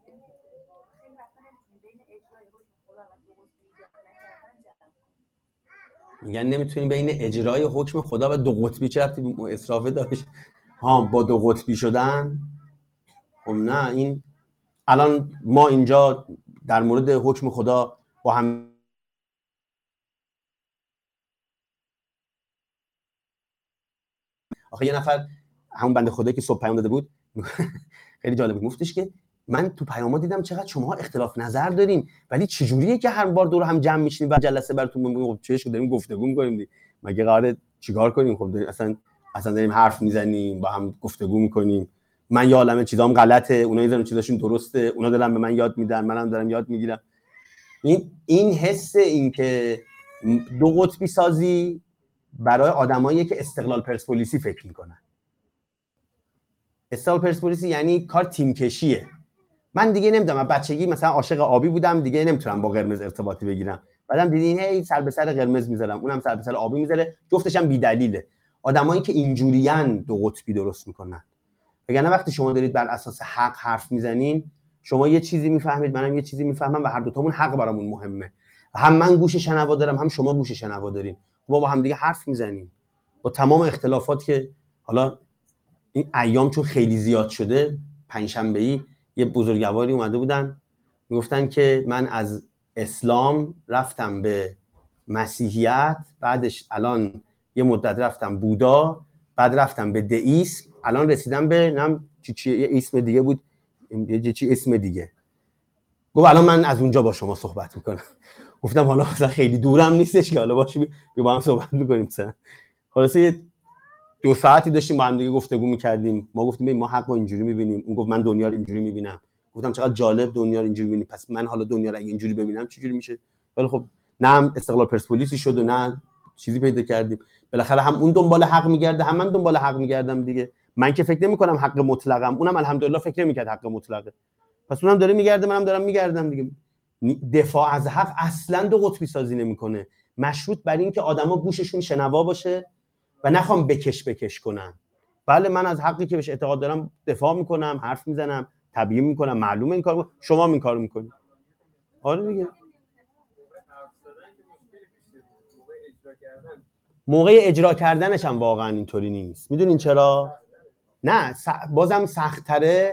میگن نمیتونی بین اجرای حکم خدا و دو قطبی، چه ربطی به اسراف داشت؟ با دو قطبی شدن. خب نه، این الان ما اینجا در مورد حکم خدا با هم آخه یه نفر همون بنده خدایی که صبح پیام داده بود خیلی جالب بود، گفتش که من تو پیام‌ها دیدم چقدر شماها اختلاف نظر دارین، ولی چجوریه که هر بار دور هم جمع میشین و جلسه براتون میگم چه شو داریم گفتگو می‌کنیم، مگه قراره چیکار کنیم؟ خب اصلا داریم حرف میزنیم، با هم گفتگو می‌کنیم، من یه عالمه چیزام غلطه، اونا یه چیزاشون درسته، اونا دارن به من یاد میدن، منم دارم یاد میگیرم. این حس این که دو قطبی سازی برای آدمایی که استقلال پرسپولیسی فکر میکنن. استقلال پرسپولیسی یعنی کار تیم کشیه. من دیگه نمیدونم، بچگی مثلا عاشق آبی بودم، دیگه نمیتونم با قرمز ارتباطی بگیرم، بعدم دیدین هی سر به سر قرمز میذارم، اونم سر به سر آبی میذاره، جفتش هم بی دلیله. آدمایی که اینجوریان دو قطبی درست میکنن، وگرنه وقتی شما دارید بر اساس حق حرف میزنین، شما یه چیزی میفهمید، منم یه چیزی میفهمم و هر دو تامون حق برامون مهمه، هم من گوش شنوا دارم هم شما گوش شنوا داریم، ما با هم دیگه حرف میزنیم با تمام اختلافات که حالا این ایام چون خیلی زیاد شده. پنجشنبه‌ای یه بزرگواری اومده بودن میگفتن که من از اسلام رفتم به مسیحیت، بعدش الان یه مدت رفتم بودا، بعد رفتم به دئیسم، الان رسیدم به چی یه اسم دیگه بود، یه چی اسم دیگه. گفت الان من از اونجا با شما صحبت میکنم. گفتم حالا مثلا خیلی دورم نیستش که حالا باشه با هم صحبت میکنیم. مثلا خلاصه 2 ساعتی داشتیم با هم دیگه گفتگو میکردیم، ما گفتیم ما حق رو اینجوری میبینیم، اون گفت من دنیا رو اینجوری میبینم، گفتم چقدر جالب دنیا رو اینجوری میبینی، پس من حالا دنیا رو اگه اینجوری ببینم چجوری میشه؟ ولی خب نه هم استقلال پرسپولیسی شد و نه چیزی پیدا کردیم، بالاخره هم اون دنبال حق میگرده هم من دنبال حق میگردم دیگه. من که فکر نمیکنم حق مطلقم، اونم الحمدلله فکر نمیکرد حق مطلقه، پس اونم داره میگرده منم دارم میگردم دیگه. دفاع از حق اصلا دو قطبی سازی نمیکنه، مشروط بر این که آدما گوششون شنوا باشه و نخوام بکش کنن. بله من از حقی که بهش اعتقاد دارم دفاع میکنم، حرف میزنم، تبیین میکنم، معلومه این کارو شما این کارو میکنید. آره دیگه. موقع اجرا کردنش هم واقعا اینطوری نیست. میدونین چرا؟ نه بازم سخت‌تره.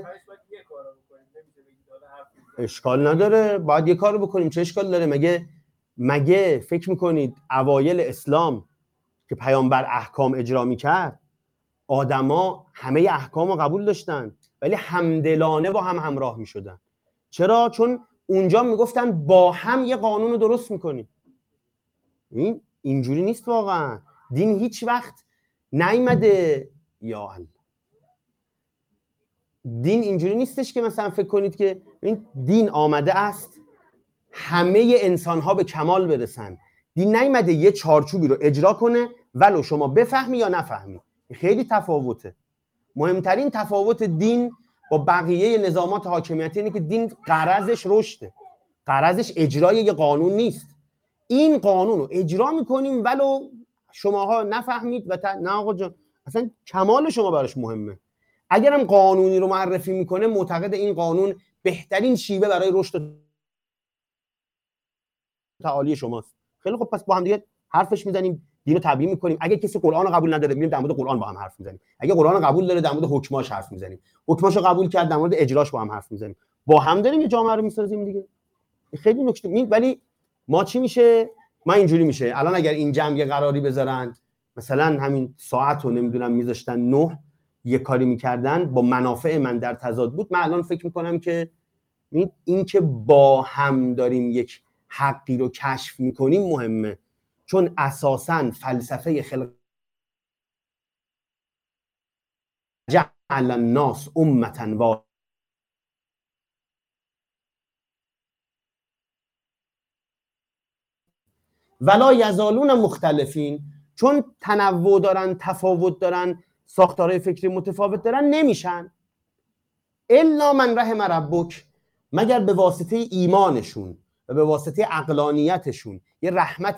اشکال نداره، باید یه کارو بکنیم. چه اشکال داره؟ مگه فکر میکنید اوایل اسلام که پیامبر احکام اجرا میکرد آدما همه احکام رو قبول داشتن ولی همدلانه با هم همراه میشدن؟ چرا؟ چون اونجا میگفتن با هم یه قانون رو درست میکنیم. اینجوری نیست واقعا. دین هیچ وقت نیامده، یا الله، دین اینجوری نیستش که مثلا فکر کنید که این دین آمده است همه انسان ها به کمال برسن. دین نیامده یه چارچوبی رو اجرا کنه ولو شما بفهمی یا نفهمی. خیلی تفاوته. مهمترین تفاوت دین با بقیه نظامات حاکمیتی اینه که دین غرضش رشده، غرضش اجرای یه قانون نیست. این قانون رو اجرا میکنیم ولو شماها نفهمید و نه آقا جان، اصلا کمال شما براش مهمه. اگرم قانونی رو معرفی میکنه معتقد این قانون بهترین شیوه برای رشد تعالی شماست. خیلی خب، پس با هم دیگه حرفش میزنیم، دین رو تبیین میکنیم. اگه کسی قرآن رو قبول نداره میریم در مورد قرآن با هم حرف میزنیم. اگه قرآن رو قبول داره در مورد حکماش حرف میزنیم. حکماشو قبول کرد در مورد اجراش با هم حرف میزنیم. با هم داریم یه جامعه رو میسازیم دیگه. خیلی نکته. ولی ما چی میشه؟ ما اینجوری میشه الان اگر این جمع قراری بذارن مثلا همین ساعت رو نمیدونم میذاشتن 9 یه کاری میکردن با منافع من در تضاد بود، من الان فکر میکنم که این که با هم داریم یک حقی رو کشف میکنیم مهمه، چون اساساً فلسفه خلق جعل الناس امة واحدة ولا یزالون مختلفین، چون تنوع دارن، تفاوت دارن، ساختارهای فکری متفاوت دارن، نمیشن. الا من رحم ربک، مگر به واسطه ایمانشون و به واسطه عقلانیتشون یه رحمت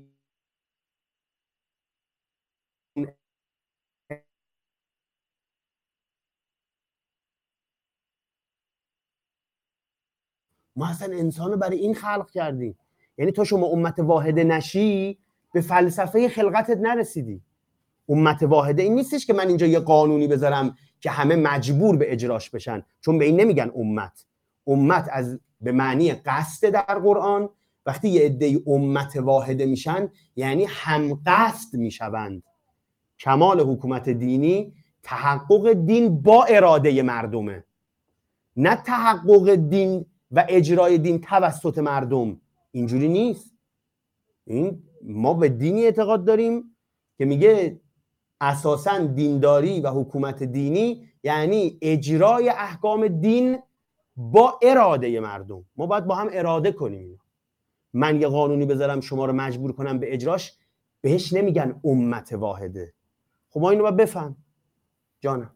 ما اصلا انسان رو برای این خلق کردیم. یعنی تا شما امت واحده نشی به فلسفه خلقتت نرسیدی. امت واحده این نیستش که من اینجا یه قانونی بذارم که همه مجبور به اجراش بشن، چون به این نمیگن امت. امت از به معنی قصد در قرآن، وقتی یه عده امت واحده میشن یعنی هم قصد میشوند. کمال حکومت دینی تحقق دین با اراده مردمه، نه تحقق دین و اجرای دین توسط مردم. اینجوری نیست. ما به دینی اعتقاد داریم که میگه اساساً دینداری و حکومت دینی یعنی اجرای احکام دین با اراده مردم. ما باید با هم اراده کنیم. من یه قانونی بذارم شما رو مجبور کنم به اجراش، بهش نمیگن امت واحده. خب ما اینو باید بفهم. جانم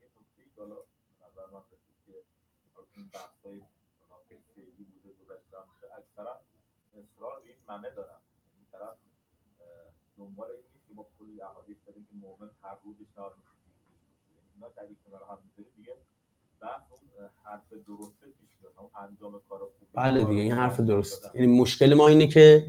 دنبال این نیست که با کلی احادیث داریم که مؤمن هر روز اشتار میشه اینا در این کنار هم میذاره دیگه بحث اون حرف درسته پیش بیاد، اون انجام کار خوب. بله دیگه این حرف درسته. یعنی مشکل ما اینه که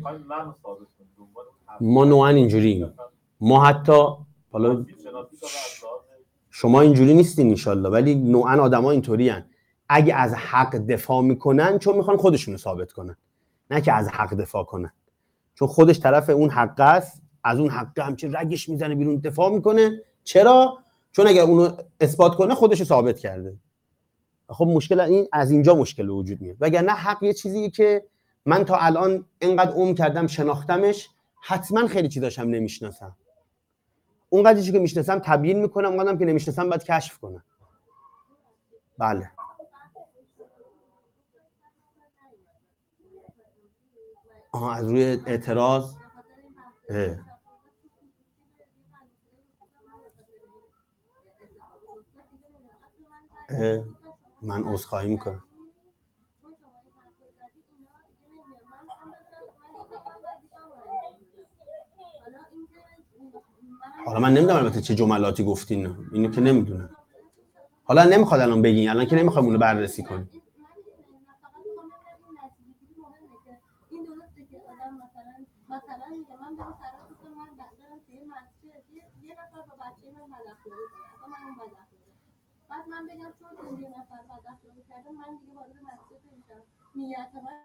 ما نوعا اینجوریم. ما حتی حالا شما اینجوری نیستین انشالله، ولی نوعا آدما اینطورین. اگه از حق دفاع میکنن چون میخوان خودشونو ثابت کنن، نه که از حق دفاع کنن. چون خودش طرف اون حق است، از اون حق همچین رگش میزنه بیرون دفاع میکنه. چرا؟ چون اگر اونو اثبات کنه خودشو ثابت کرده. خب مشکل این از اینجا مشکل وجود میاد. وگرنه حق یه چیزیه که من تا الان اینقدر عمر کردم شناختمش، حتما خیلی چیزاشم نمیشناسم. اون قضیه‌ای که میشناسم تبیین میکنم، اونقدرم که نمیشناسم باید کشف کنم. بله. از روی اعتراض من عذرخواهی میکنم. حالا من نمیدونم البته چه جملاتی گفتین، اینو که نمیدونم. حالا نمیخواد الان بگین، الان که نمیخوام اونو بررسی کنیم. من دارم قرار گفتم من دارم توی مسجد یه نفر با بچه من بد اخلاقی کنه، اصلا من اون بد اخلاقی، بعد من بگم چون یه نفر بد اخلاقی کرده من دیگه وارد مسجد نمیشم. نیت من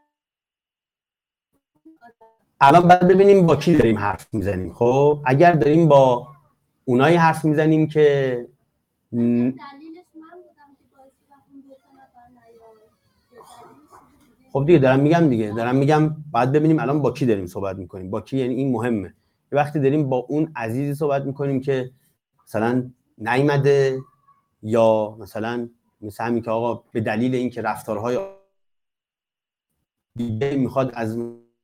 الان باید ببینیم با کی داریم حرف میزنیم. خب اگر داریم با اونایی حرف میزنیم که دلیلش من بودم که باعث شدم اون دو تا نفر نیاد. خب دیگه دارم میگم باید ببینیم الان با کی داریم صحبت میکنیم. با کی یعنی این مهمه. یه وقتی داریم با اون عزیزی صحبت میکنیم که مثلا نیامده، یا مثلا همین که آقا به دلیل اینکه رفتارهای دیگه میخواد از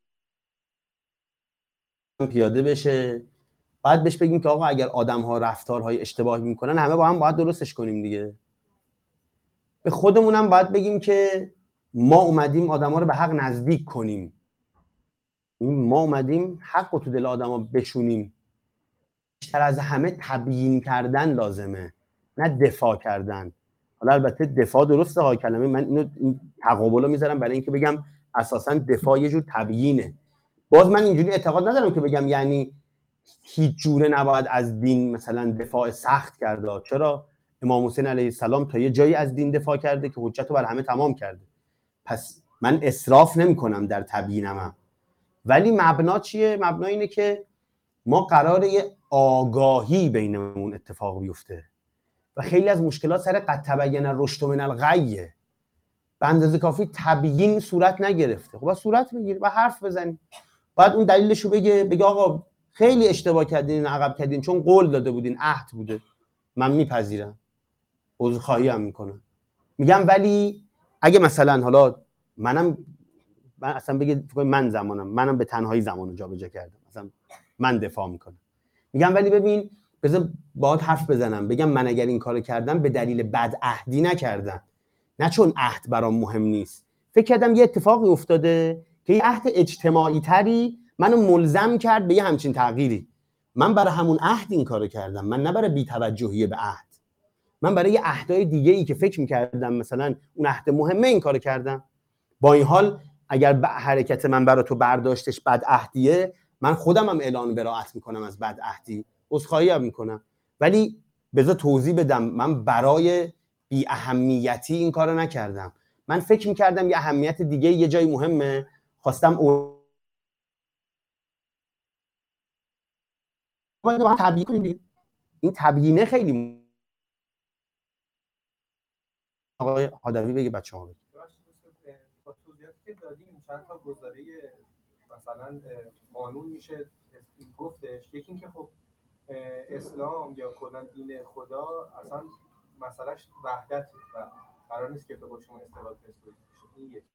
پیاده بشه، باید بهش بگیم که آقا اگر آدم‌ها رفتارهای اشتباهی میکنن همه با هم باید درستش کنیم دیگه. به خودمونم باید بگیم که ما اومدیم آدم‌ها رو به حق نزدیک کنیم. ما اومدیم حق رو تو دل آدم‌ها بشونیم. بیشتر از همه تبیین کردن لازمه، نه دفاع کردن. حالا البته دفاع درسته ها کلمه، من این تقابل رو میذارم برای اینکه بگم اساساً دفاع یه جور تبیینه. باز من اینجوری اعتقاد ندارم که بگم یعنی هیچ جوره نباید از دین مثلا دفاع سخت کرده. چرا؟ امام حسین علیه السلام تا یه جایی از دین دفاع کرده که حجت رو بر همه تمام کرده. پس من اسراف نمی کنم در تبیینم. ولی مبنا چیه؟ مبنا اینه که ما قراره یه آگاهی بینمون اتفاق بیفته و خیلی از مشکلات سر قد تبین الرشد من الغیه. به اندازه کافی تبیین صورت نگرفته. خب صورت بگیر و حرف بزنی. بعد اون دلیلشو بگه آقا خیلی اشتباه کردین، عقب کردین، چون قول داده بودین، عهد بوده. من میپذیرم، عذرخواهی هم میکنم. میگم ولی اگه مثلا حالا من اصلا بگه منم به تنهایی زمانو جابجا کردم، مثلا من دفاع میکنم، میگم ولی ببین بذار باهات حرف بزنم، بگم من اگر این کارو کردم به دلیل بدعهدی نکردم، نه چون عهد برام مهم نیست. فکر کردم یه اتفاقی افتاده که یه عهد اجتماعی تری منو ملزم کرد به یه همچین تغییری. من برای همون عهد این کارو کردم، من نه برای بی‌توجهی به عهد. من برای یه عهدای دیگه‌ای که فکر می‌کردم مثلا اون عهد مهمه این کارو کردم. با این حال اگر حرکت من برای تو برداشتش بدعهدیه، من خودم هم اعلان براءت میکنم از بدعهدی، عذرخواهی هم میکنم. ولی بذار توضیح بدم، من برای بی اهمیتی این کارو نکردم. من فکر میکردم یه اهمیت دیگه یه جای مهمه، خواستم باید تبیین کنیم. این تبیینه خیلی آقای حادوی بگه بچه‌ها بگه. با توضیحاتی که دادیم چند تا گزاره مثلا قانون میشه گفتش. یکی اینکه خب اسلام یا کلا دین خدا اصلا مسئلهش وحدت و قرار نیست که به خودشون استقلال بشه. این یک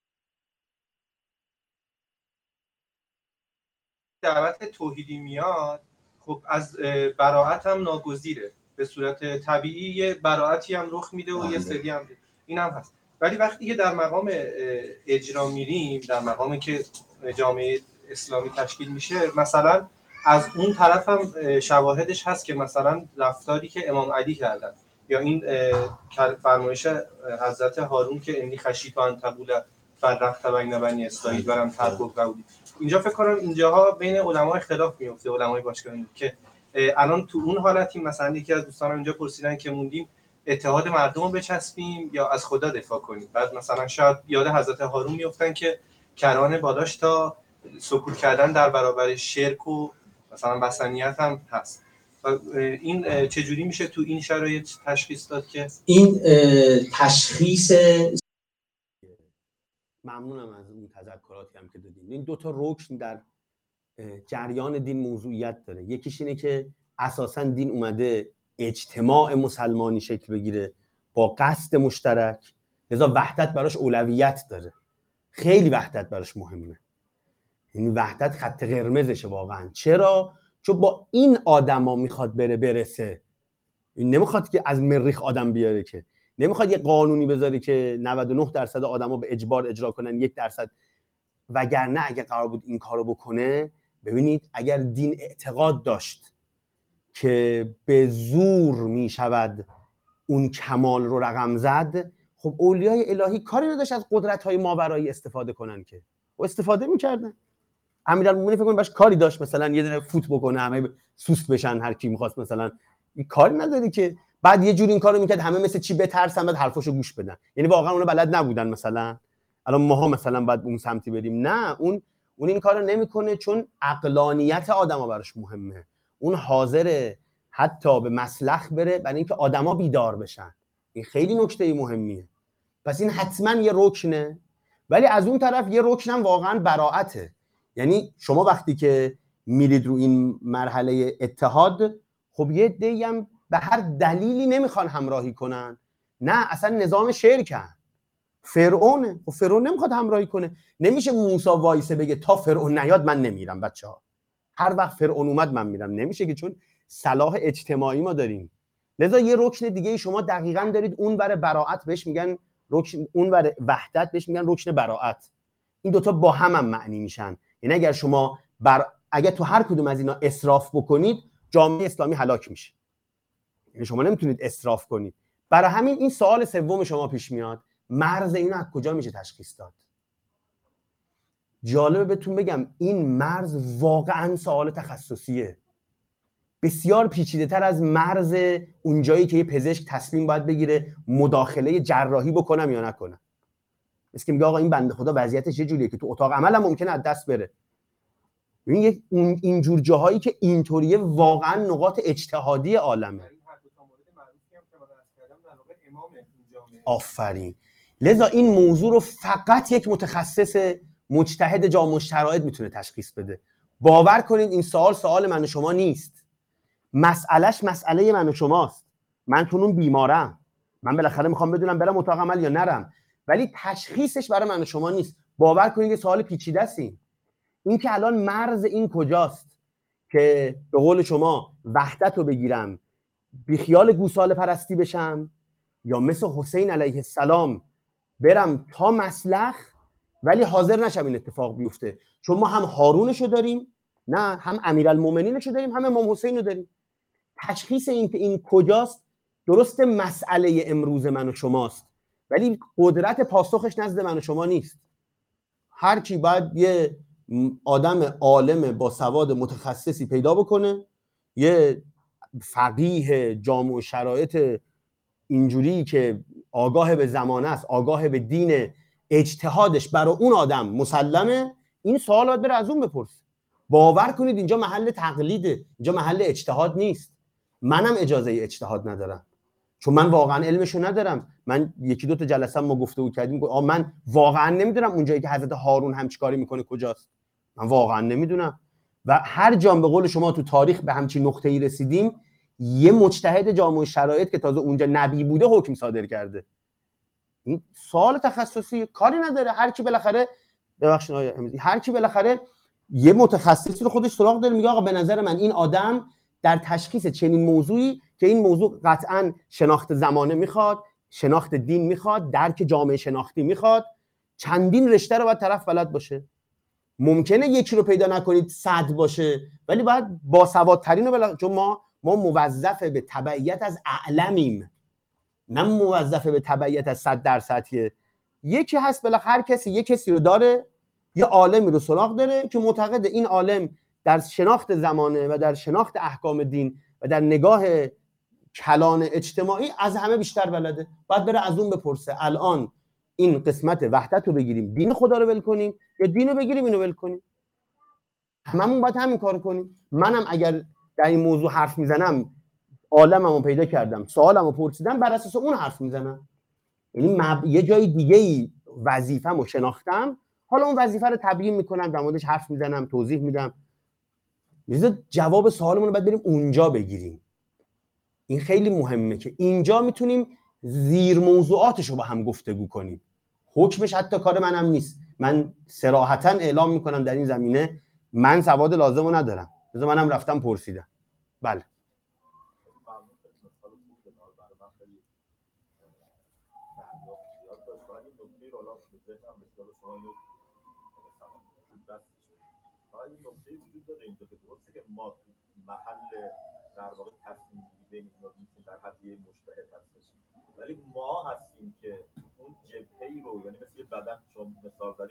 دعوت توحیدی میاد، خب از براءت هم ناگزیره، به صورت طبیعی یه براءتی هم رخ میده و یه سری هم این هم هست. ولی وقتی که در مقام اجرا میریم، در مقامی که جامعه اسلامی تشکیل میشه، مثلا از اون طرف هم شواهدش هست که مثلا رفتاری که امام علی کردن یا این فرمایش حضرت هارون که انی خشیت ان تقول فرقت بین بنی اسرائیل ولم ترک قولی، اینجا فکر کنم اینجاها بین علما اختلاف میفته، علمای باشگاهی، که الان تو اون حالتی مثلا یکی از دوستانم اینجا پرسیدن که موندیم اتحاد مردم رو بچسبیم یا از خدا دفاع کنیم. بعد مثلا شاید یاد حضرت هارون میافتن که کرانه بالاش تا سکوت کردن در برابر شرک و مثلا وثنیت هم هست. این چجوری میشه تو این شرایط تشخیص داد که این تشخیص؟ ممنونم از اون تذکراتی هم که دادیم. این دو تا رکن در جریان دین موضوعیت داره. یکیش اینه که اساساً دین اومده اجتماع مسلمانی شکل بگیره با قصد مشترک، لذا وحدت براش اولویت داره، خیلی وحدت براش مهمه. یعنی وحدت خط قرمزشه واقعا. چرا؟ چون با این آدما میخواد برسه. این نمیخواد که از مریخ آدم بیاره، که نمیخواد یه قانونی بذاره که 99% آدما به اجبار اجرا کنن 1%. وگرنه اگه قرار بود این کارو بکنه، ببینید اگر دین اعتقاد داشت که به زور میشود اون کمال رو رقم زد، خب اولیای الهی کاری نداشت از قدرت‌های ماورایی استفاده کنن، که و استفاده میکردن. امیرالمومنین فکر کنم باش کاری داشت مثلا یه دونه فوت بکنه همه سوست بشن هر کی می‌خواست مثلا این کاری نداری که بعد یه جوری این کارو میکرد همه مثل چی بترسن بعد حرفاشو گوش بدن یعنی واقعا اونا بلد نبودن مثلا الان ماها مثلا باید اون سمتی بریم نه اون این کارو نمیکنه چون عقلانیت آدما براش مهمه اون حاضره حتی به مسلخ بره برای اینکه آدما بیدار بشن این خیلی نکته مهمیه پس این حتما یه رکنه ولی از اون طرف یه رکنم واقعا براءته یعنی شما وقتی که میرید رو این مرحله اتحاد خب یه عده‌ای هم به هر دلیلی نمیخوان همراهی کنن نه اصلا نظام شرکن فرعونه خب فرعون نمیخواد همراهی کنه نمیشه موسی وایسه بگه تا فرعون نیاد من نمیرم بچه‌ها هر وقت فرعون اومد من میرم نمیشه که چون صلاح اجتماعی ما داریم لذا یه رکن دیگه شما دقیقاً دارید اون بر براءت بهش میگن رکن اون بر وحدت بهش میگن رکن براءت این دوتا با هم معنی میشن یعنی اگر شما اگر تو هر کدوم از اینا اسراف بکنید جامعه اسلامی هلاک میشه یعنی شما نمیتونید اسراف کنید برای همین این سوال سوم شما پیش میاد مرز اینو از کجا میشه تشخیص داد جالبه بهتون بگم این مرز واقعا سوال تخصصیه بسیار پیچیده تر از مرز اونجایی که یه پزشک تصمیم باید بگیره مداخله جراحی بکنم یا نکنم مثل که میگه آقا این بنده خدا وضعیتش یه جوریه که تو اتاق عمل هم ممکنه از دست بره این اینجور جاهایی که اینطوریه واقعا نقاط اجتهادی عالمه آفرین لذا این موضوع رو فقط یک متخصص مجتهد جامع الشرایط میتونه تشخیص بده باور کنید این سوال من و شما نیست مسئلهش مسئله من و شماست من تو اون بیمارم من بالاخره میخوام بدونم برم اتاق عمل یا نرم ولی تشخیصش برای من و شما نیست باور کنید یه سوال پیچیده است این که الان مرز این کجاست که به قول شما وحدت رو بگیرم بیخیال گوساله پرستی بشم یا مثل حسین علیه السلام برم تا مسلخ ولی حاضر نشم این اتفاق بیفته چون ما هم هارونشو داریم نه هم امیرالمومنینشو داریم هم امام حسین رو داریم تشخیص این که این کجاست درست مسئله امروز من و شماست ولی قدرت پاسخش نزد من و شما نیست هر کی باید یه آدم عالم با سواد متخصصی پیدا بکنه یه فقیه جامع شرایط اینجوری که آگاه به زمانه است آگاه به دین اجتهادش برای اون آدم مسلمه این سوال باید بره از اون بپرسه باور کنید اینجا محل تقلیده اینجا محل اجتهاد نیست منم اجازه اجتهاد ندارم چون من واقعا علمشو ندارم من یکی دو تا جلسه ما گفتگو کردیم من واقعا نمیدونم اونجایی که حضرت هارون هم چیکاری میکنه کجاست من واقعا نمیدونم و هر جا به قول شما تو تاریخ به همچین نقطه‌ای رسیدیم یه مجتهد جامع الشرایط که تازه اونجا نبی بوده حکم صادر کرده این سوال تخصصی کاری نداره هر کی بالاخره ببخشید هر کی بالاخره یه متخصصی رو خودش سراغ داره میگه آقا به نظر من این آدم در تشخیص چنین موضوعی که این موضوع قطعاً شناخت زمانه میخواد شناخت دین میخواد درک جامعه شناختی میخواد چندین رشته رو باید طرف بلد باشه ممکنه یکی رو پیدا نکنید 100 باشه ولی باید باسوادترین رو چون ما موظف به تبعیت از اعلمیم نه موظف به تبعیت از 100% یکی هست بالاخره هر کسی یک کسی رو داره یه عالمی رو سراغ داره که معتقد این عالم در شناخت زمانه و در شناخت احکام دین و در نگاه کلان اجتماعی از همه بیشتر بلده باید بره از اون بپرسه الان این قسمت وحدت رو بگیریم دین خدا رو ول کنیم یا دین رو بگیریم اینو ول کنیم هممون باید همین کار کنیم منم اگر در این موضوع حرف میزنم عالممو پیدا کردم سوالمو پرسیدم بر اساس اون حرف میزنم یعنی یه جای دیگه‌ای وظیفه‌مو شناختم حالا اون وظیفه رو تبیین میکنم در موردش حرف میزنم توضیح میدم لذا جواب سوالمون رو باید بریم اونجا بگیریم این خیلی مهمه که اینجا میتونیم زیر موضوعاتش رو با هم گفتگو کنیم حکمش حتی کار منم نیست من صراحتاً اعلام میکنم در این زمینه من سواد لازم رو ندارم لذا منم رفتم پرسیدم بله این نکته وجود داره اینجا که درسته که ما محل در واقع تصمیم گیری بین اینا نیستیم در حد یه مجتهد هستیم ولی ما هستیم که اون جبهه‌ای رو یعنی مثل یه بدن شما مثال زدید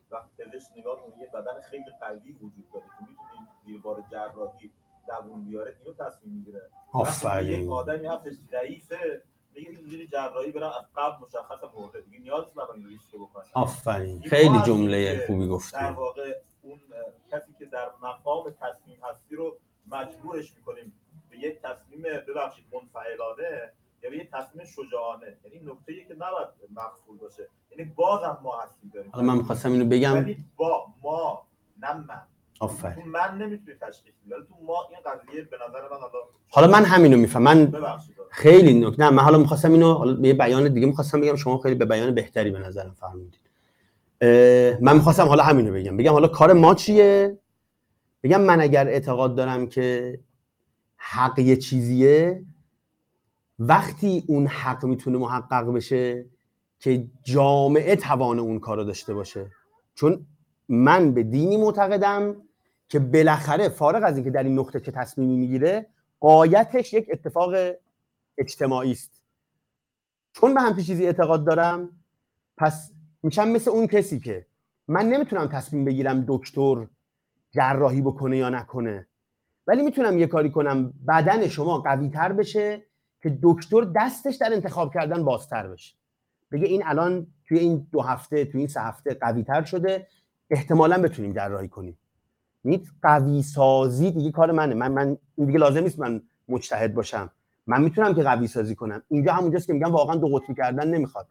وقتی پزشک نگاه کنه یه بدن خیلی قوی وجود داره که میتونه زیر بار جراحی دووم بیاره، اینو تصمیم میگیره. آفرین. یک آدمی هستش ضعیفه دیگه اینجوری جراحی برام از قبل مشخص مرده دیگه نیاز نداره ریسک بکنه. آفرین، خیلی جمله خوبی گفتی. در واقع اون کسی که در مقام تصمیم هستی رو مجبورش میکنیم به یک تصمیم ببخشید منفعلانه یا به یک تصمیم شجاعانه. یعنی نکته‌ای که نباید مغفول باشه. یعنی بازم ما هستیم داریم. حالا من می‌خواستم اینو بگم، ولی با ما نه من. آفرین. تو من نمیتونی تشخیص بدی، ولی تو ما این قضیه به نظر من حالا من همینو میفهمم. من خیلی نه من حالا می‌خواستم اینو حالا یه بیان دیگه می‌خواستم بگم، شما خیلی به بیان بهتری به نظرم فهمیدید. من می‌خواستم حالا همینو بگم حالا کار ما چیه؟ بگم من اگر اعتقاد دارم که حق یه چیزیه، وقتی اون حق میتونه محقق بشه که جامعه توان اون کارو داشته باشه. چون من به دینی معتقدم که بالاخره فارغ از اینکه در این نقطه چه تصمیمی میگیره، غایتش یک اتفاق اجتماعی است. چون به همچین چیزی اعتقاد دارم، پس میشم مثل اون کسی که من نمیتونم تصمیم بگیرم دکتر جراحی بکنه یا نکنه، ولی میتونم یه کاری کنم بدن شما قوی تر بشه که دکتر دستش در انتخاب کردن بازتر بشه، بگه این الان توی این 2 هفته توی این 3 هفته قوی تر شده، احتمالاً بتونیم جراحی کنیم. این قوی سازی دیگه کار منه. من این دیگه لازم نیست من مجتهد باشم، من میتونم که قوی سازی کنم. اینجا همونجاست که میگم واقعا 2 قطبی کردن نمیخواد.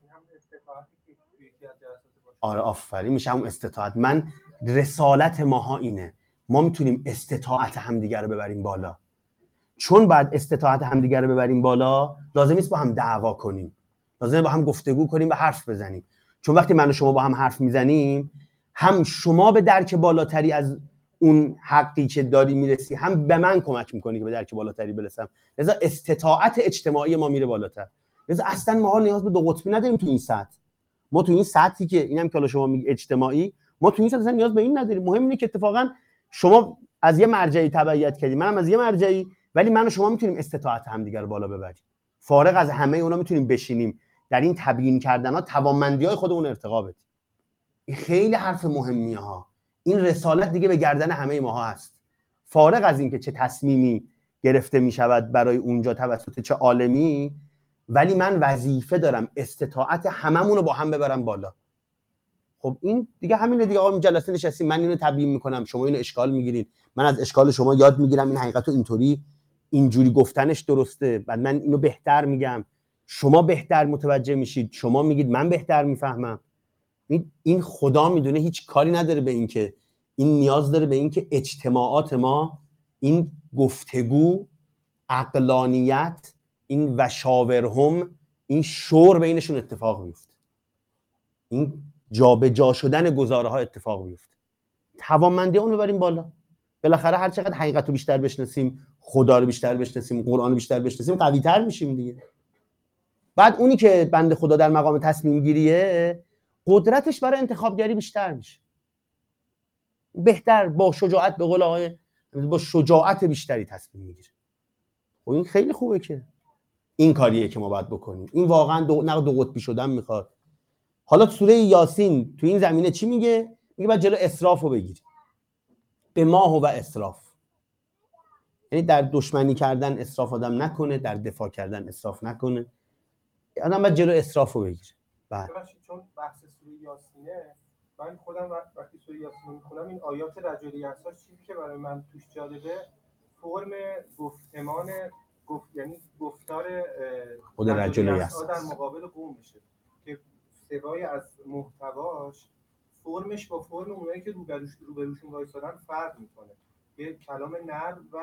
آره آفرین، میشه همون استطاعت. من رسالت ماها اینه، ما میتونیم استطاعت همدیگر رو ببریم بالا. چون بعد استطاعت همدیگر رو ببریم بالا، لازم نیست با هم دعوا کنیم، لازمه با هم گفتگو کنیم و حرف بزنیم. چون وقتی من و شما با هم حرف میزنیم، هم شما به درک بالاتری از اون حقی که داری میرسی، هم به من کمک میکنی که به درک بالاتری برسم. لذا استطاعت اجتماعی ما میره بالاتر. لذا اصلا ما نیاز به 2 قطبی نداریم تو این سطح. ما تو این سطحی که اینم که حالا شما میگی اجتماعی، ما تو این سطح اصلا نیاز به این نداریم. مهم اینه که اتفاقا شما از یه مرجعی تبعیت کردی، منم از یه مرجعی، ولی من و شما میتونیم استطاعت همدیگه رو بالا ببریم. فارغ از همه اونا میتونیم بشینیم در این تبیین کردن‌ها توانمندی‌های خودمون ارتقا بدیم. این خیلی حرف مهمیه ها. این رسالت دیگه به گردن همه ماها هست. فارغ از اینکه چه تصمیمی گرفته میشود برای اونجا توسط چه عالمی، ولی من وظیفه دارم استطاعت هممون رو با هم ببرم بالا. خب این دیگه همینه دیگه. آقا جلسه نشستیم، من اینو تبیین میکنم، شما اینو اشکال میگیرید، من از اشکال شما یاد میگیرم، این حقیقتو اینجوری گفتنش درسته، بعد من اینو بهتر میگم، شما بهتر متوجه میشید، شما میگید من بهتر میفهمم. این خدا میدونه هیچ کاری نداره به این که این نیاز داره به این که اجتماعات ما این گفتگو، عقلانیت، این وشاورهم، این شور بینشون اتفاق بیفته، این جابجا شدن گزاره ها اتفاق بیفته، توانمندی اون ببریم بالا. بالاخره هر چقدر حقیقت رو بیشتر بشناسیم، خدا رو بیشتر بشناسیم، قرآن رو بیشتر بشناسیم، قوی تر میشیم دیگه. بعد اونی که بنده خدا در مقام تصمیم گیریه، قدرتش برای انتخابگری بیشتر میشه، بهتر، با شجاعت، به قول آقای، با شجاعت بیشتری تصمیم میگیره. و این خیلی خوبه که این کاریه که ما باید بکنیم. این واقعا نه 2 قطبی شدن میخواد. حالا سوره یاسین تو این زمینه چی میگه؟ میگه باید جلو اسراف رو بگیری. به ما هو اسراف، یعنی در دشمنی کردن اسراف آدم نکنه، در دفاع کردن اسراف نکنه، آدم باید جلو اسراف رو بگیره. چون بحث سوره یاسینه، من خودم وقتی سوره یاسین میخونم، این آیات رجل یسار چیزی که برای من توش جالبه، فرم گفتمان یعنی گفتار خود رجل یسار در مقابل قوم میشه که سوای از محتواش فرمش با فرم اونایی که روبروشون وایسادن فرق میکنه. یه کلام نرم و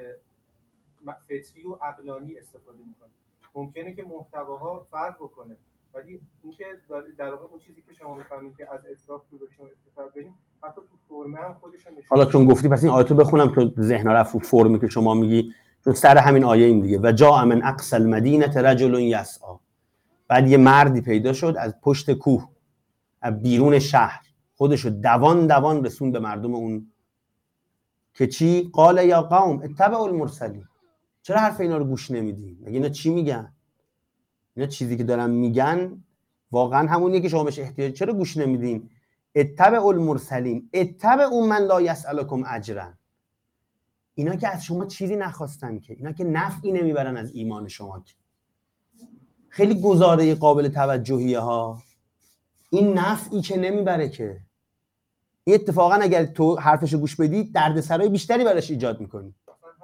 فطری و عقلانی استفاده میکنه. ممکنه که محتواها فرق بکنه، ولی اینکه در واقع اون چیزی که شما میفهمید که از اسراف رو شما استفاده بریم، حتی تو فرم هم خودش نشون. حالا چون گفتی پس این آیاتو بخونم که ذهن رفت فرمی که شما میگی، چون سر همین آیه این دیگه، و جاء من اقصی المدینه رجل یسعی. بعد یه مردی پیدا شد از پشت کوه، از بیرون شهر، خودشو دوان رسون به مردم اون که چی؟ قال یا قوم اتبعوا المرسلین. چرا حرف اینا رو گوش نمیدین؟ مگه اینا چی میگن؟ اینا چیزی که دارن میگن واقعا همونیه که شما بهش احتیاج، چرا گوش نمیدین؟ اتبع المرسلین، اتبع من لا یسألکم اجرا. اینا که از شما چیزی نخواستن که، اینا که نفعی نمیبرن از ایمان شما که. خیلی گزاره قابل توجهیه ها. این نفعی که نمیبره که. این اتفاقا اگر تو حرفشو گوش بدی دردسرای بیشتری براش ایجاد میکنی.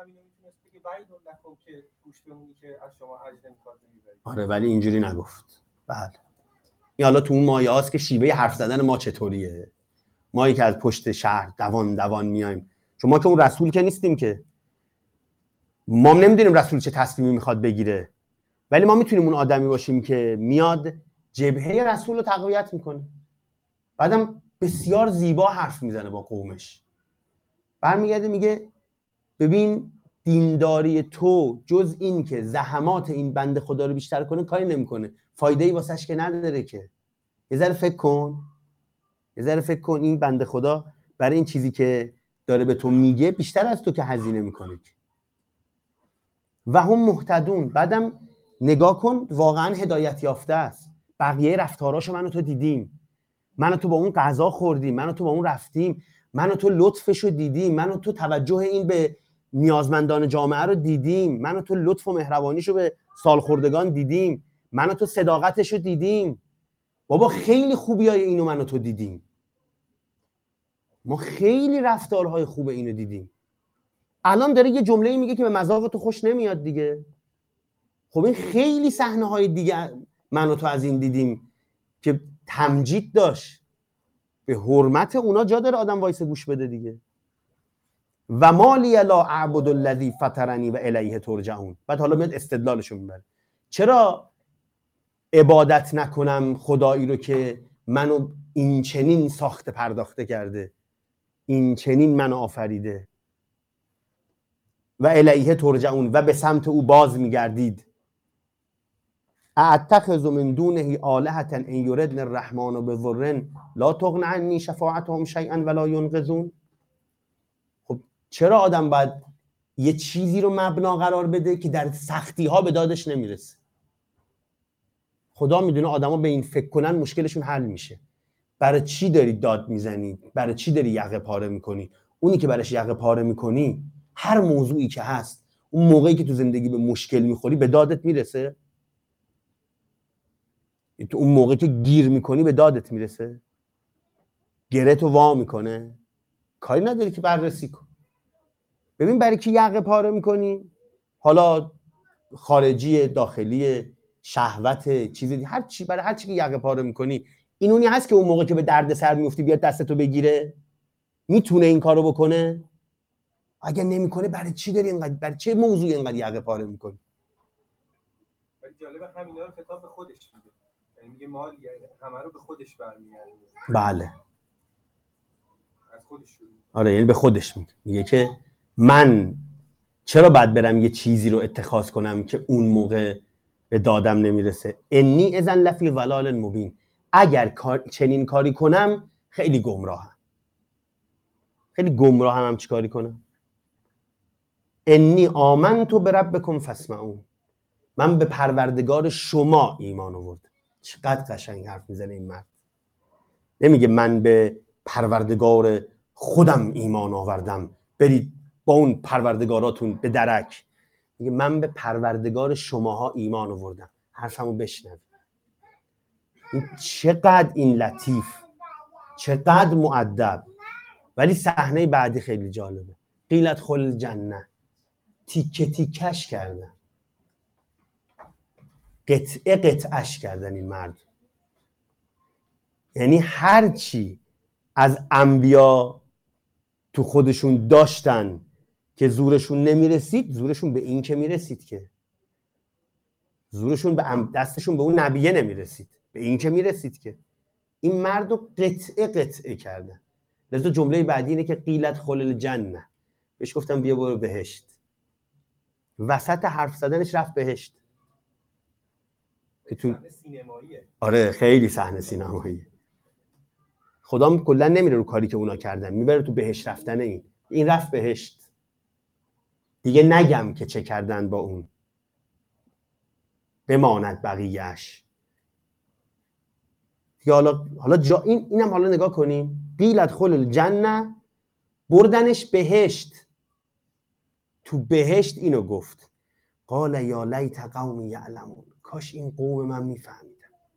آره ولی اینجوری نگفت. بله. این حالا تو اون مایه هاست که شیوه حرف زدن ما چطوریه. مایی که از پشت شهر دوان میایم. چون ما که اون رسول که نیستیم که. ما نمیدونیم رسول چه تصمیمی میخواد بگیره. ولی ما میتونیم اون آدمی باشیم که میاد جبهه رسول رو تقویت میکنه. بعدم بسیار زیبا حرف میزنه با قومش. برمیگرده میگه ببین دینداری تو جز این که زحمات این بنده خدا رو بیشتر کنه کاری نمیکنه. فایده ای واسش که نداره که. یه ذره فکر کن این بنده خدا برای این چیزی که داره به تو میگه بیشتر از تو که هزینه میکنه. و هم مهتدون. بعدم نگاه کن واقعا هدایت یافته است. بقیه رفتاراشو من و تو دیدیم. من و تو با اون غذا خوردیم، من و تو با اون رفتیم، من و تو لطفشو دیدیم، من و تو توجه این به نیازمندان جامعه رو دیدیم، من و تو لطف و مهربانیشو به سالخوردگان دیدیم، من و تو صداقتشو دیدیم. بابا خیلی خوبیای اینو من و تو دیدیم. ما خیلی رفتارهای خوب اینو دیدیم. الان داره یه جمله‌ای میگه که به مذاق تو خوش نمیاد دیگه. خب این خیلی صحنه‌های دیگه من و تو از این دیدیم که تمجید داشت. به حرمت اونا جا داره آدم وایسه گوش بده دیگه. و مالی لا اعبد الذی فطرنی و الیه ترجعون. بعد حالا میاد استدلالشو میبره. چرا عبادت نکنم خدایی رو که منو این چنین ساخته پرداخته کرده، این چنین منو آفریده. و الیه ترجعون و به سمت او باز میگردید. اتخذ من دونه آلهة ان یردن الرحمن بضر لا تغن عنی شفاعتهم شیئا ولا ینقذون. خب چرا آدم باید یه چیزی رو مبنا قرار بده که در سختی ها به دادش نمیرسه؟ خدا میدونه آدما به این فکر کنن مشکلشون حل میشه. برای چی داری داد میزنی؟ برای چی داری یقه پاره میکنی؟ اونی که برایش یقه پاره میکنی هر موضوعی که هست اون موقعی که تو زندگی به مشکل میخوری به دادت میرسه؟ تو اون موقعی که گیر میکنی به دادت میرسه؟ گره تو وا میکنه؟ کاری نداری که بررسی کن. ببین برای کی یقه پاره میکنی؟ حالا خارجی، داخلی، شهوت، چیزی، هر چی، برای هر چی که یقه پاره میکنی این اونی هست که اون موقع که به درد سر میفتی بیاد دستتو بگیره؟ میتونه این کارو بکنه؟ اگه نمیکنه برای چی داری اینقدر، برای چه موضوعی اینقدر یقه پاره میکنی؟ ولی جالب همینا رو کتاب به خودش میگه. یعنی میگه مال همه رو به خودش برمیگردونه. بله. از خودش شروع. آره یعنی به خودش میگه که من چرا باید برم یه چیزی رو اتخاذ کنم که اون موقع به دادم نمیرسه؟ انی اذن لفی ضلال مبین. اگر چنین کاری کنم خیلی گمراهم. خیلی گمراهم چی کاری کنم؟ انی آمنت بربکم فاسمعون. من به پروردگار شما ایمان آوردم. چقدر قشنگ حرف میزنه این مرد. نمیگه من به پروردگار خودم ایمان آوردم برید با اون پروردگاراتون به درک. میگه من به پروردگار شماها ایمان آوردم. حرفمو بشنوید. این چقدر این لطیف، چقدر مؤدب. ولی صحنه بعدی خیلی جالبه. قیلت خل الجنه. تیکه تیکش کردن، قطعش کردن این مرد. یعنی هر چی از انبیا تو خودشون داشتن که زورشون نمیرسید، زورشون به این که میرسید که زورشون به دستشون به اون نبیه نمیرسید، به این که میرسید که این مرد رو قطعه کردن. لذا جمله بعدی اینه که قیلت خل الجنه. بهش گفتم بیا برو بهشت. وسط حرف زدنش رفت بهشت. صحنه سینماییه. آره خیلی صحنه سینماییه. خدا کلا نمیره رو کاری که اونا کردن، میبره تو بهشت رفتن. این رفت بهشت. دیگه نگم که چه کردن با اون، بماند بقیه‌اش. دیگه حالا جا اینم حالا نگاه کنیم. قیل ادخل الجنه، بردنش بهشت. تو بهشت اینو گفت قال یا لیت قومی یعلمون، کاش این قوم من میفهمیدن.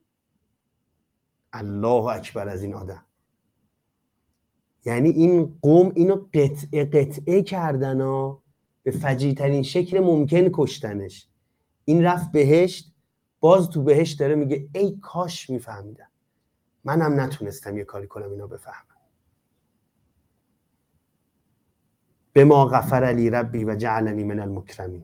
الله اکبر از این آدم. یعنی این قوم اینو قطعه کردن ها، به فجیع‌ترین شکل ممکن کشتنش. این رفت بهشت، باز تو بهشت داره میگه ای کاش میفهمیدن، منم نتونستم یه کاری کنم اینا بفهمن. بما غفر لی ربی و جعلنی من المکرمین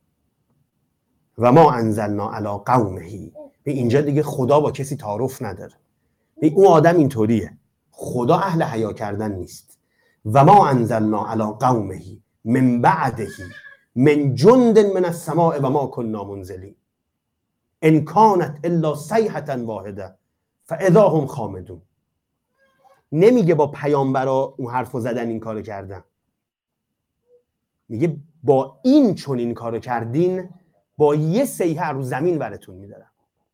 و ما انزلنا علی قومه. به اینجا دیگه خدا با کسی تعارف نداره. اون آدم اینطوریه، خدا اهل حیا کردن نیست. و ما انزلنا علی قومه من بعده من جند من السماء و ما كنا منزلین ان كانت الا صیحة واحده فاذا هم خامدون. نمیگه با پیامبرا اون حرفو زدن این کارو کردن، میگه با این چون این کارو کردین با یه صیحه رو زمین براتون میدارم.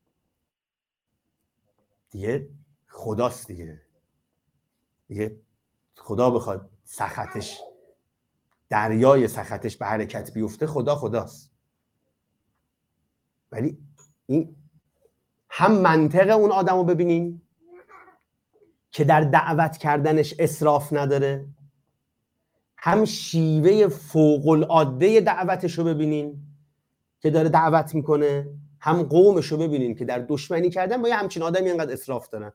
دیگه خداست دیگه خدا بخواد سخطش، دریای سخطش به حرکت بیفته، خداست. ولی این هم منطق اون آدمو ببینین که در دعوت کردنش اسراف نداره، هم شیوه فوق العاده دعوتشو ببینین که داره دعوت میکنه، هم قومشو ببینین که در دشمنی کردن با یه همچین آدمی اینقدر اسراف دارن.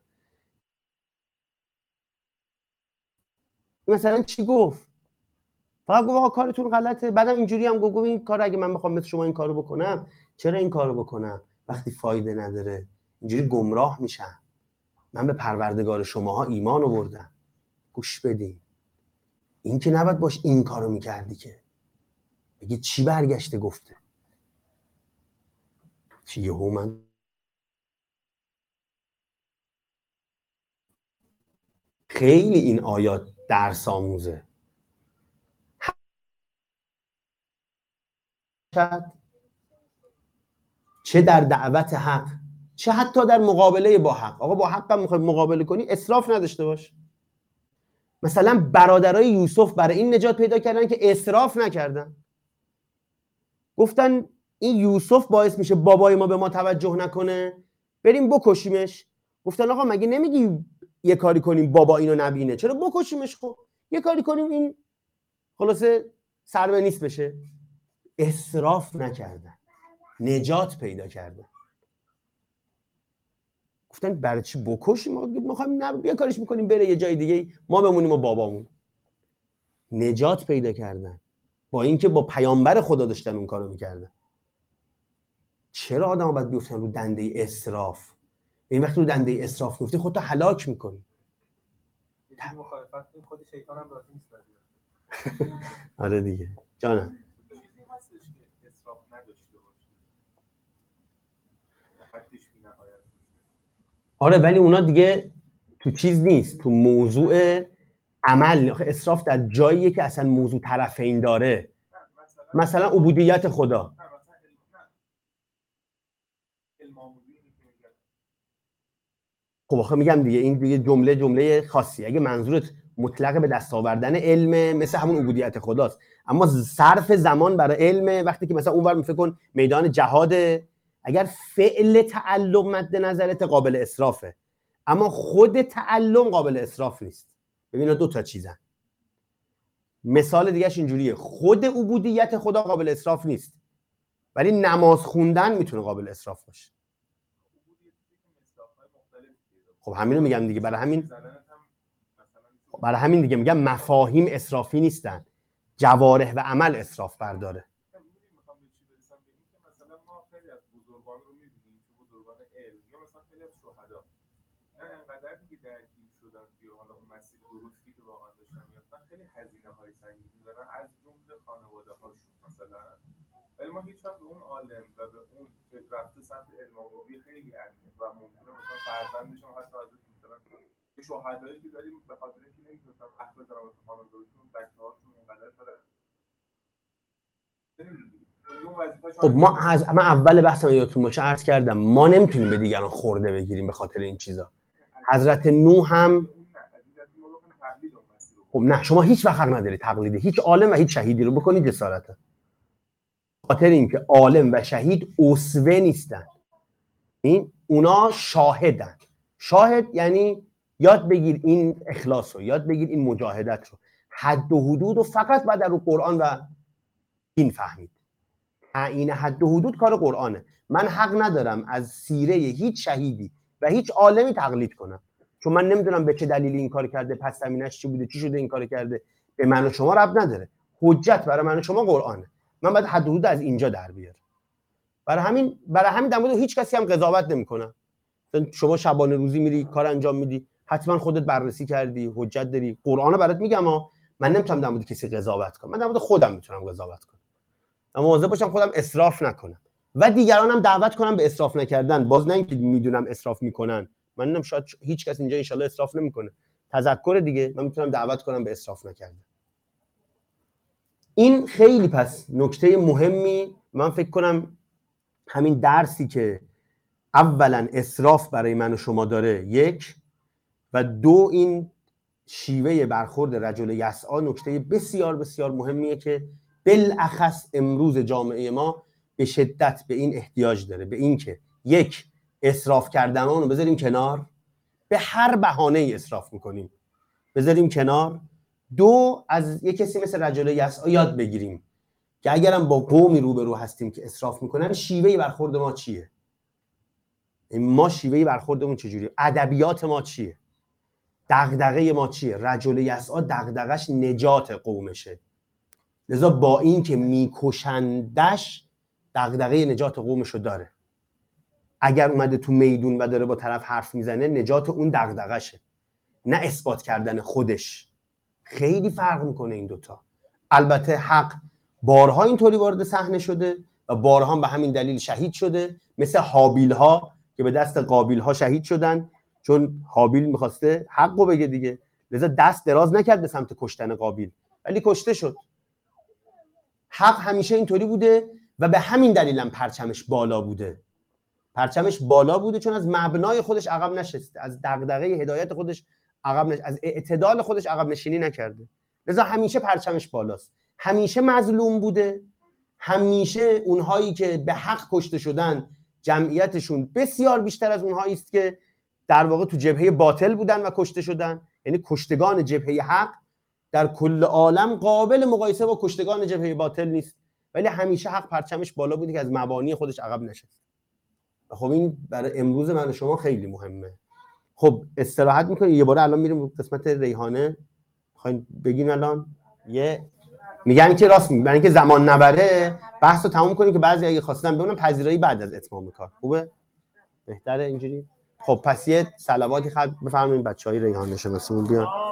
مثلا چی گفت؟ فقط گفت آقا کارتون غلطه. بعدم اینجوری هم گفت این کار اگه من بخوام مثل شما این کارو بکنم، چرا این کارو بکنم وقتی فایده نداره؟ اینجوری گمراه میشم. من به پروردگار شماها ایمان آوردم. گوش بدین. این که نباید باش این کارو میکردی که. بگی چی برگشته گفته؟ چی یهو من خیلی این آیات درس آموزه. چه در دعوت حق، چه حتی در مقابله با حق. آقا با حق هم میخوای مقابله کنی، اسراف نداشته باش. مثلا برادرای یوسف برای این نجات پیدا کردن که اسراف نکردن. گفتن این یوسف باعث میشه بابای ما به ما توجه نکنه، بریم بکشیمش. گفتن آقا مگه نمیگی یه کاری کنیم بابا اینو نبینه، چرا بکشیمش؟ خب یه کاری کنیم این خلاصه سر به نیست بشه. اسراف نکردن، نجات پیدا کردن. گفتن برای چی بکشیم؟ ما میخوایم بیا کارش میکنیم بره یه جای دیگه، ما بمونیم و بابامون. نجات پیدا کردن با اینکه با پیامبر خدا داشتن اون کارو میکردن. چرا آدم باید بیفتن رو دنده اسراف؟ این وقتی رو دنده اسراف میفتی خودتو هلاک میکنی. مخالفت خود شیطان هم راضی نیست. آره دیگه جانم. آره ولی اونا دیگه تو چیز نیست، تو موضوع عمل. اسراف در جاییه که اصلا موضوع طرفین داره. مثلا عبودیت خدا. خب آخه میگم دیگه این دیگه جمله خاصی. اگه منظورت مطلق به دست آوردن علم، مثل همون عبودیت خداست. اما صرف زمان برای علم، وقتی که مثلا اونور فکر کن میدان جهاد، اگر فعل تعلم مد نظرت قابل اسرافه، اما خود تعلم قابل اسراف نیست. ببین دو تا چیزن. مثال دیگهش اینجوریه، خود عبودیت خدا قابل اسراف نیست، ولی نماز خوندن میتونه قابل اسراف باشه. خب همینو میگم دیگه. برای همین دیگه میگم مفاهیم اسرافی نیستن، جوارح و عمل اسراف برداره. مثلا ما خیلی از بزرگان رو می‌بینیم که بزرگان علم یا مثلا خیلی از شهدا انقدر دیگه درگیر شدن که حالا اون مسیر درستی که واقعا داشتن می‌رفتن، خیلی هزینه‌های سنگینی دارن از جمله خانواده‌هاشون مثلا. ولی ما هیچ وقت به اون عالم و به اون که رفته سمت علم آموزی خیلی عمیق و ممکنه مثلا فرزندش هم حتی ازش مثلا شهدایی که داریم به خاطر اینکه نمی‌تونن حق بزنن واسه خانواده‌هاشون، بچه‌هاشون اونقدر داره. خب من اول بحثم یادتون باشه عرض کردم ما نمیتونیم به دیگران خورده بگیریم به خاطر این چیزا. حضرت نوح هم خب نه، شما هیچ وقت حق نداری تقلید هیچ عالم و هیچ شهیدی رو بکنید جسارتا. خاطر اینکه عالم و شهید اسوه نیستن، این اونا شاهدن. شاهد یعنی یاد بگیر این اخلاص رو، یاد بگیر این مجاهدت رو، حد و حدود رو فقط بعد در قرآن و این فهمید. تعیین حد و حدود کار قرآنه. من حق ندارم از سیره هیچ شهیدی و هیچ عالمی تقلید کنم، چون من نمیدونم به چه دلیلی این کار کرده، پس زمینش چی بوده، چی شده این کار کرده. به من و شما ربط نداره. حجت برای من و شما قرآنه. من باید حد و حدود از اینجا در بیارم. برای همین در مورد هیچ کسی هم قضاوت نمی‌کنم. شما شبانه روزی میری کار انجام میدی، حتما خودت بررسی کردی، حجت داری. قرآن برات میگم من نمیتونم در مورد کسی قضاوت کنم. من در مورد خودم میتونم قضاوت کنم. اما مواظب باشم خودم اسراف نکنم و دیگرانم دعوت کنم به اسراف نکردن. باز نه اینکه میدونم اسراف میکنن، من نمیدونم، شاید هیچ کس اینجا ان شاء الله اسراف نمیکنه. تذکر دیگه، من میتونم دعوت کنم به اسراف نکردن. این خیلی پس نکته مهمی. من فکر کنم همین درسی که اولا اسراف برای من و شما داره، یک، و دو این شیوه برخورد رجل یسعی نکته بسیار بسیار مهمیه که بالاخص امروز جامعه ما به شدت به این احتیاج داره، به این که یک، اسراف کردنان رو بذاریم کنار، به هر بهانه‌ای اسراف میکنیم بذاریم کنار. دو، از یک کسی مثل رجل یسعی یاد بگیریم که اگرم با قومی روبرو هستیم که اسراف میکنن، شیوه برخورد ما چیه، ما شیوه برخوردمون چجوریه، ادبیات ما چیه، دغدغه ما چیه. رجل یسعی دغدغش نجات قومشه، لذا با این که میکشندش دغدغه نجات قومشو داره. اگر اومده تو میدون و داره با طرف حرف میزنه، نجات اون دغدغشه، نه اثبات کردن خودش. خیلی فرق میکنه این دوتا. البته حق بارها اینطوری وارد صحنه شده و بارها به همین دلیل شهید شده، مثل هابیل ها که به دست قابیل ها شهید شدن، چون هابیل میخواسته حقو بگه دیگه، لذا دست دراز نکرد به سمت کشتن قابیل، ولی کشته شد. حق همیشه اینطوری بوده و به همین دلیل هم پرچمش بالا بوده. پرچمش بالا بوده چون از مبنای خودش عقب نشسته، از دغدغه هدایت خودش عقب نشسته، از اعتدال خودش عقب نشینی نکرده. لذا همیشه پرچمش بالاست. همیشه مظلوم بوده. همیشه اونهایی که به حق کشته شدن جمعیتشون بسیار بیشتر از اونهایی است که در واقع تو جبهه باطل بودن و کشته شدن. یعنی کشتگان جبهه حق در کل عالم قابل مقایسه با کشتگان جبهه باطل نیست، ولی همیشه حق پرچمش بالا بوده که از مبانی خودش عقب نشسته. خب این برای امروز من و شما خیلی مهمه. خب استراحت میکنیم یه باره، الان میریم قسمت ریحانه. میخواین بگین الان میگن که راست میگن، برای اینکه زمان نبره بحثو تموم کنیم که بعضی اگه خواستن ببینن پذیرایی بعد از اتمام کار. خوبه؟ بهتره اینجوری؟ خب پس یه صلواتی خط بفرمایید بچهای ریحانه شناسیمون بیان.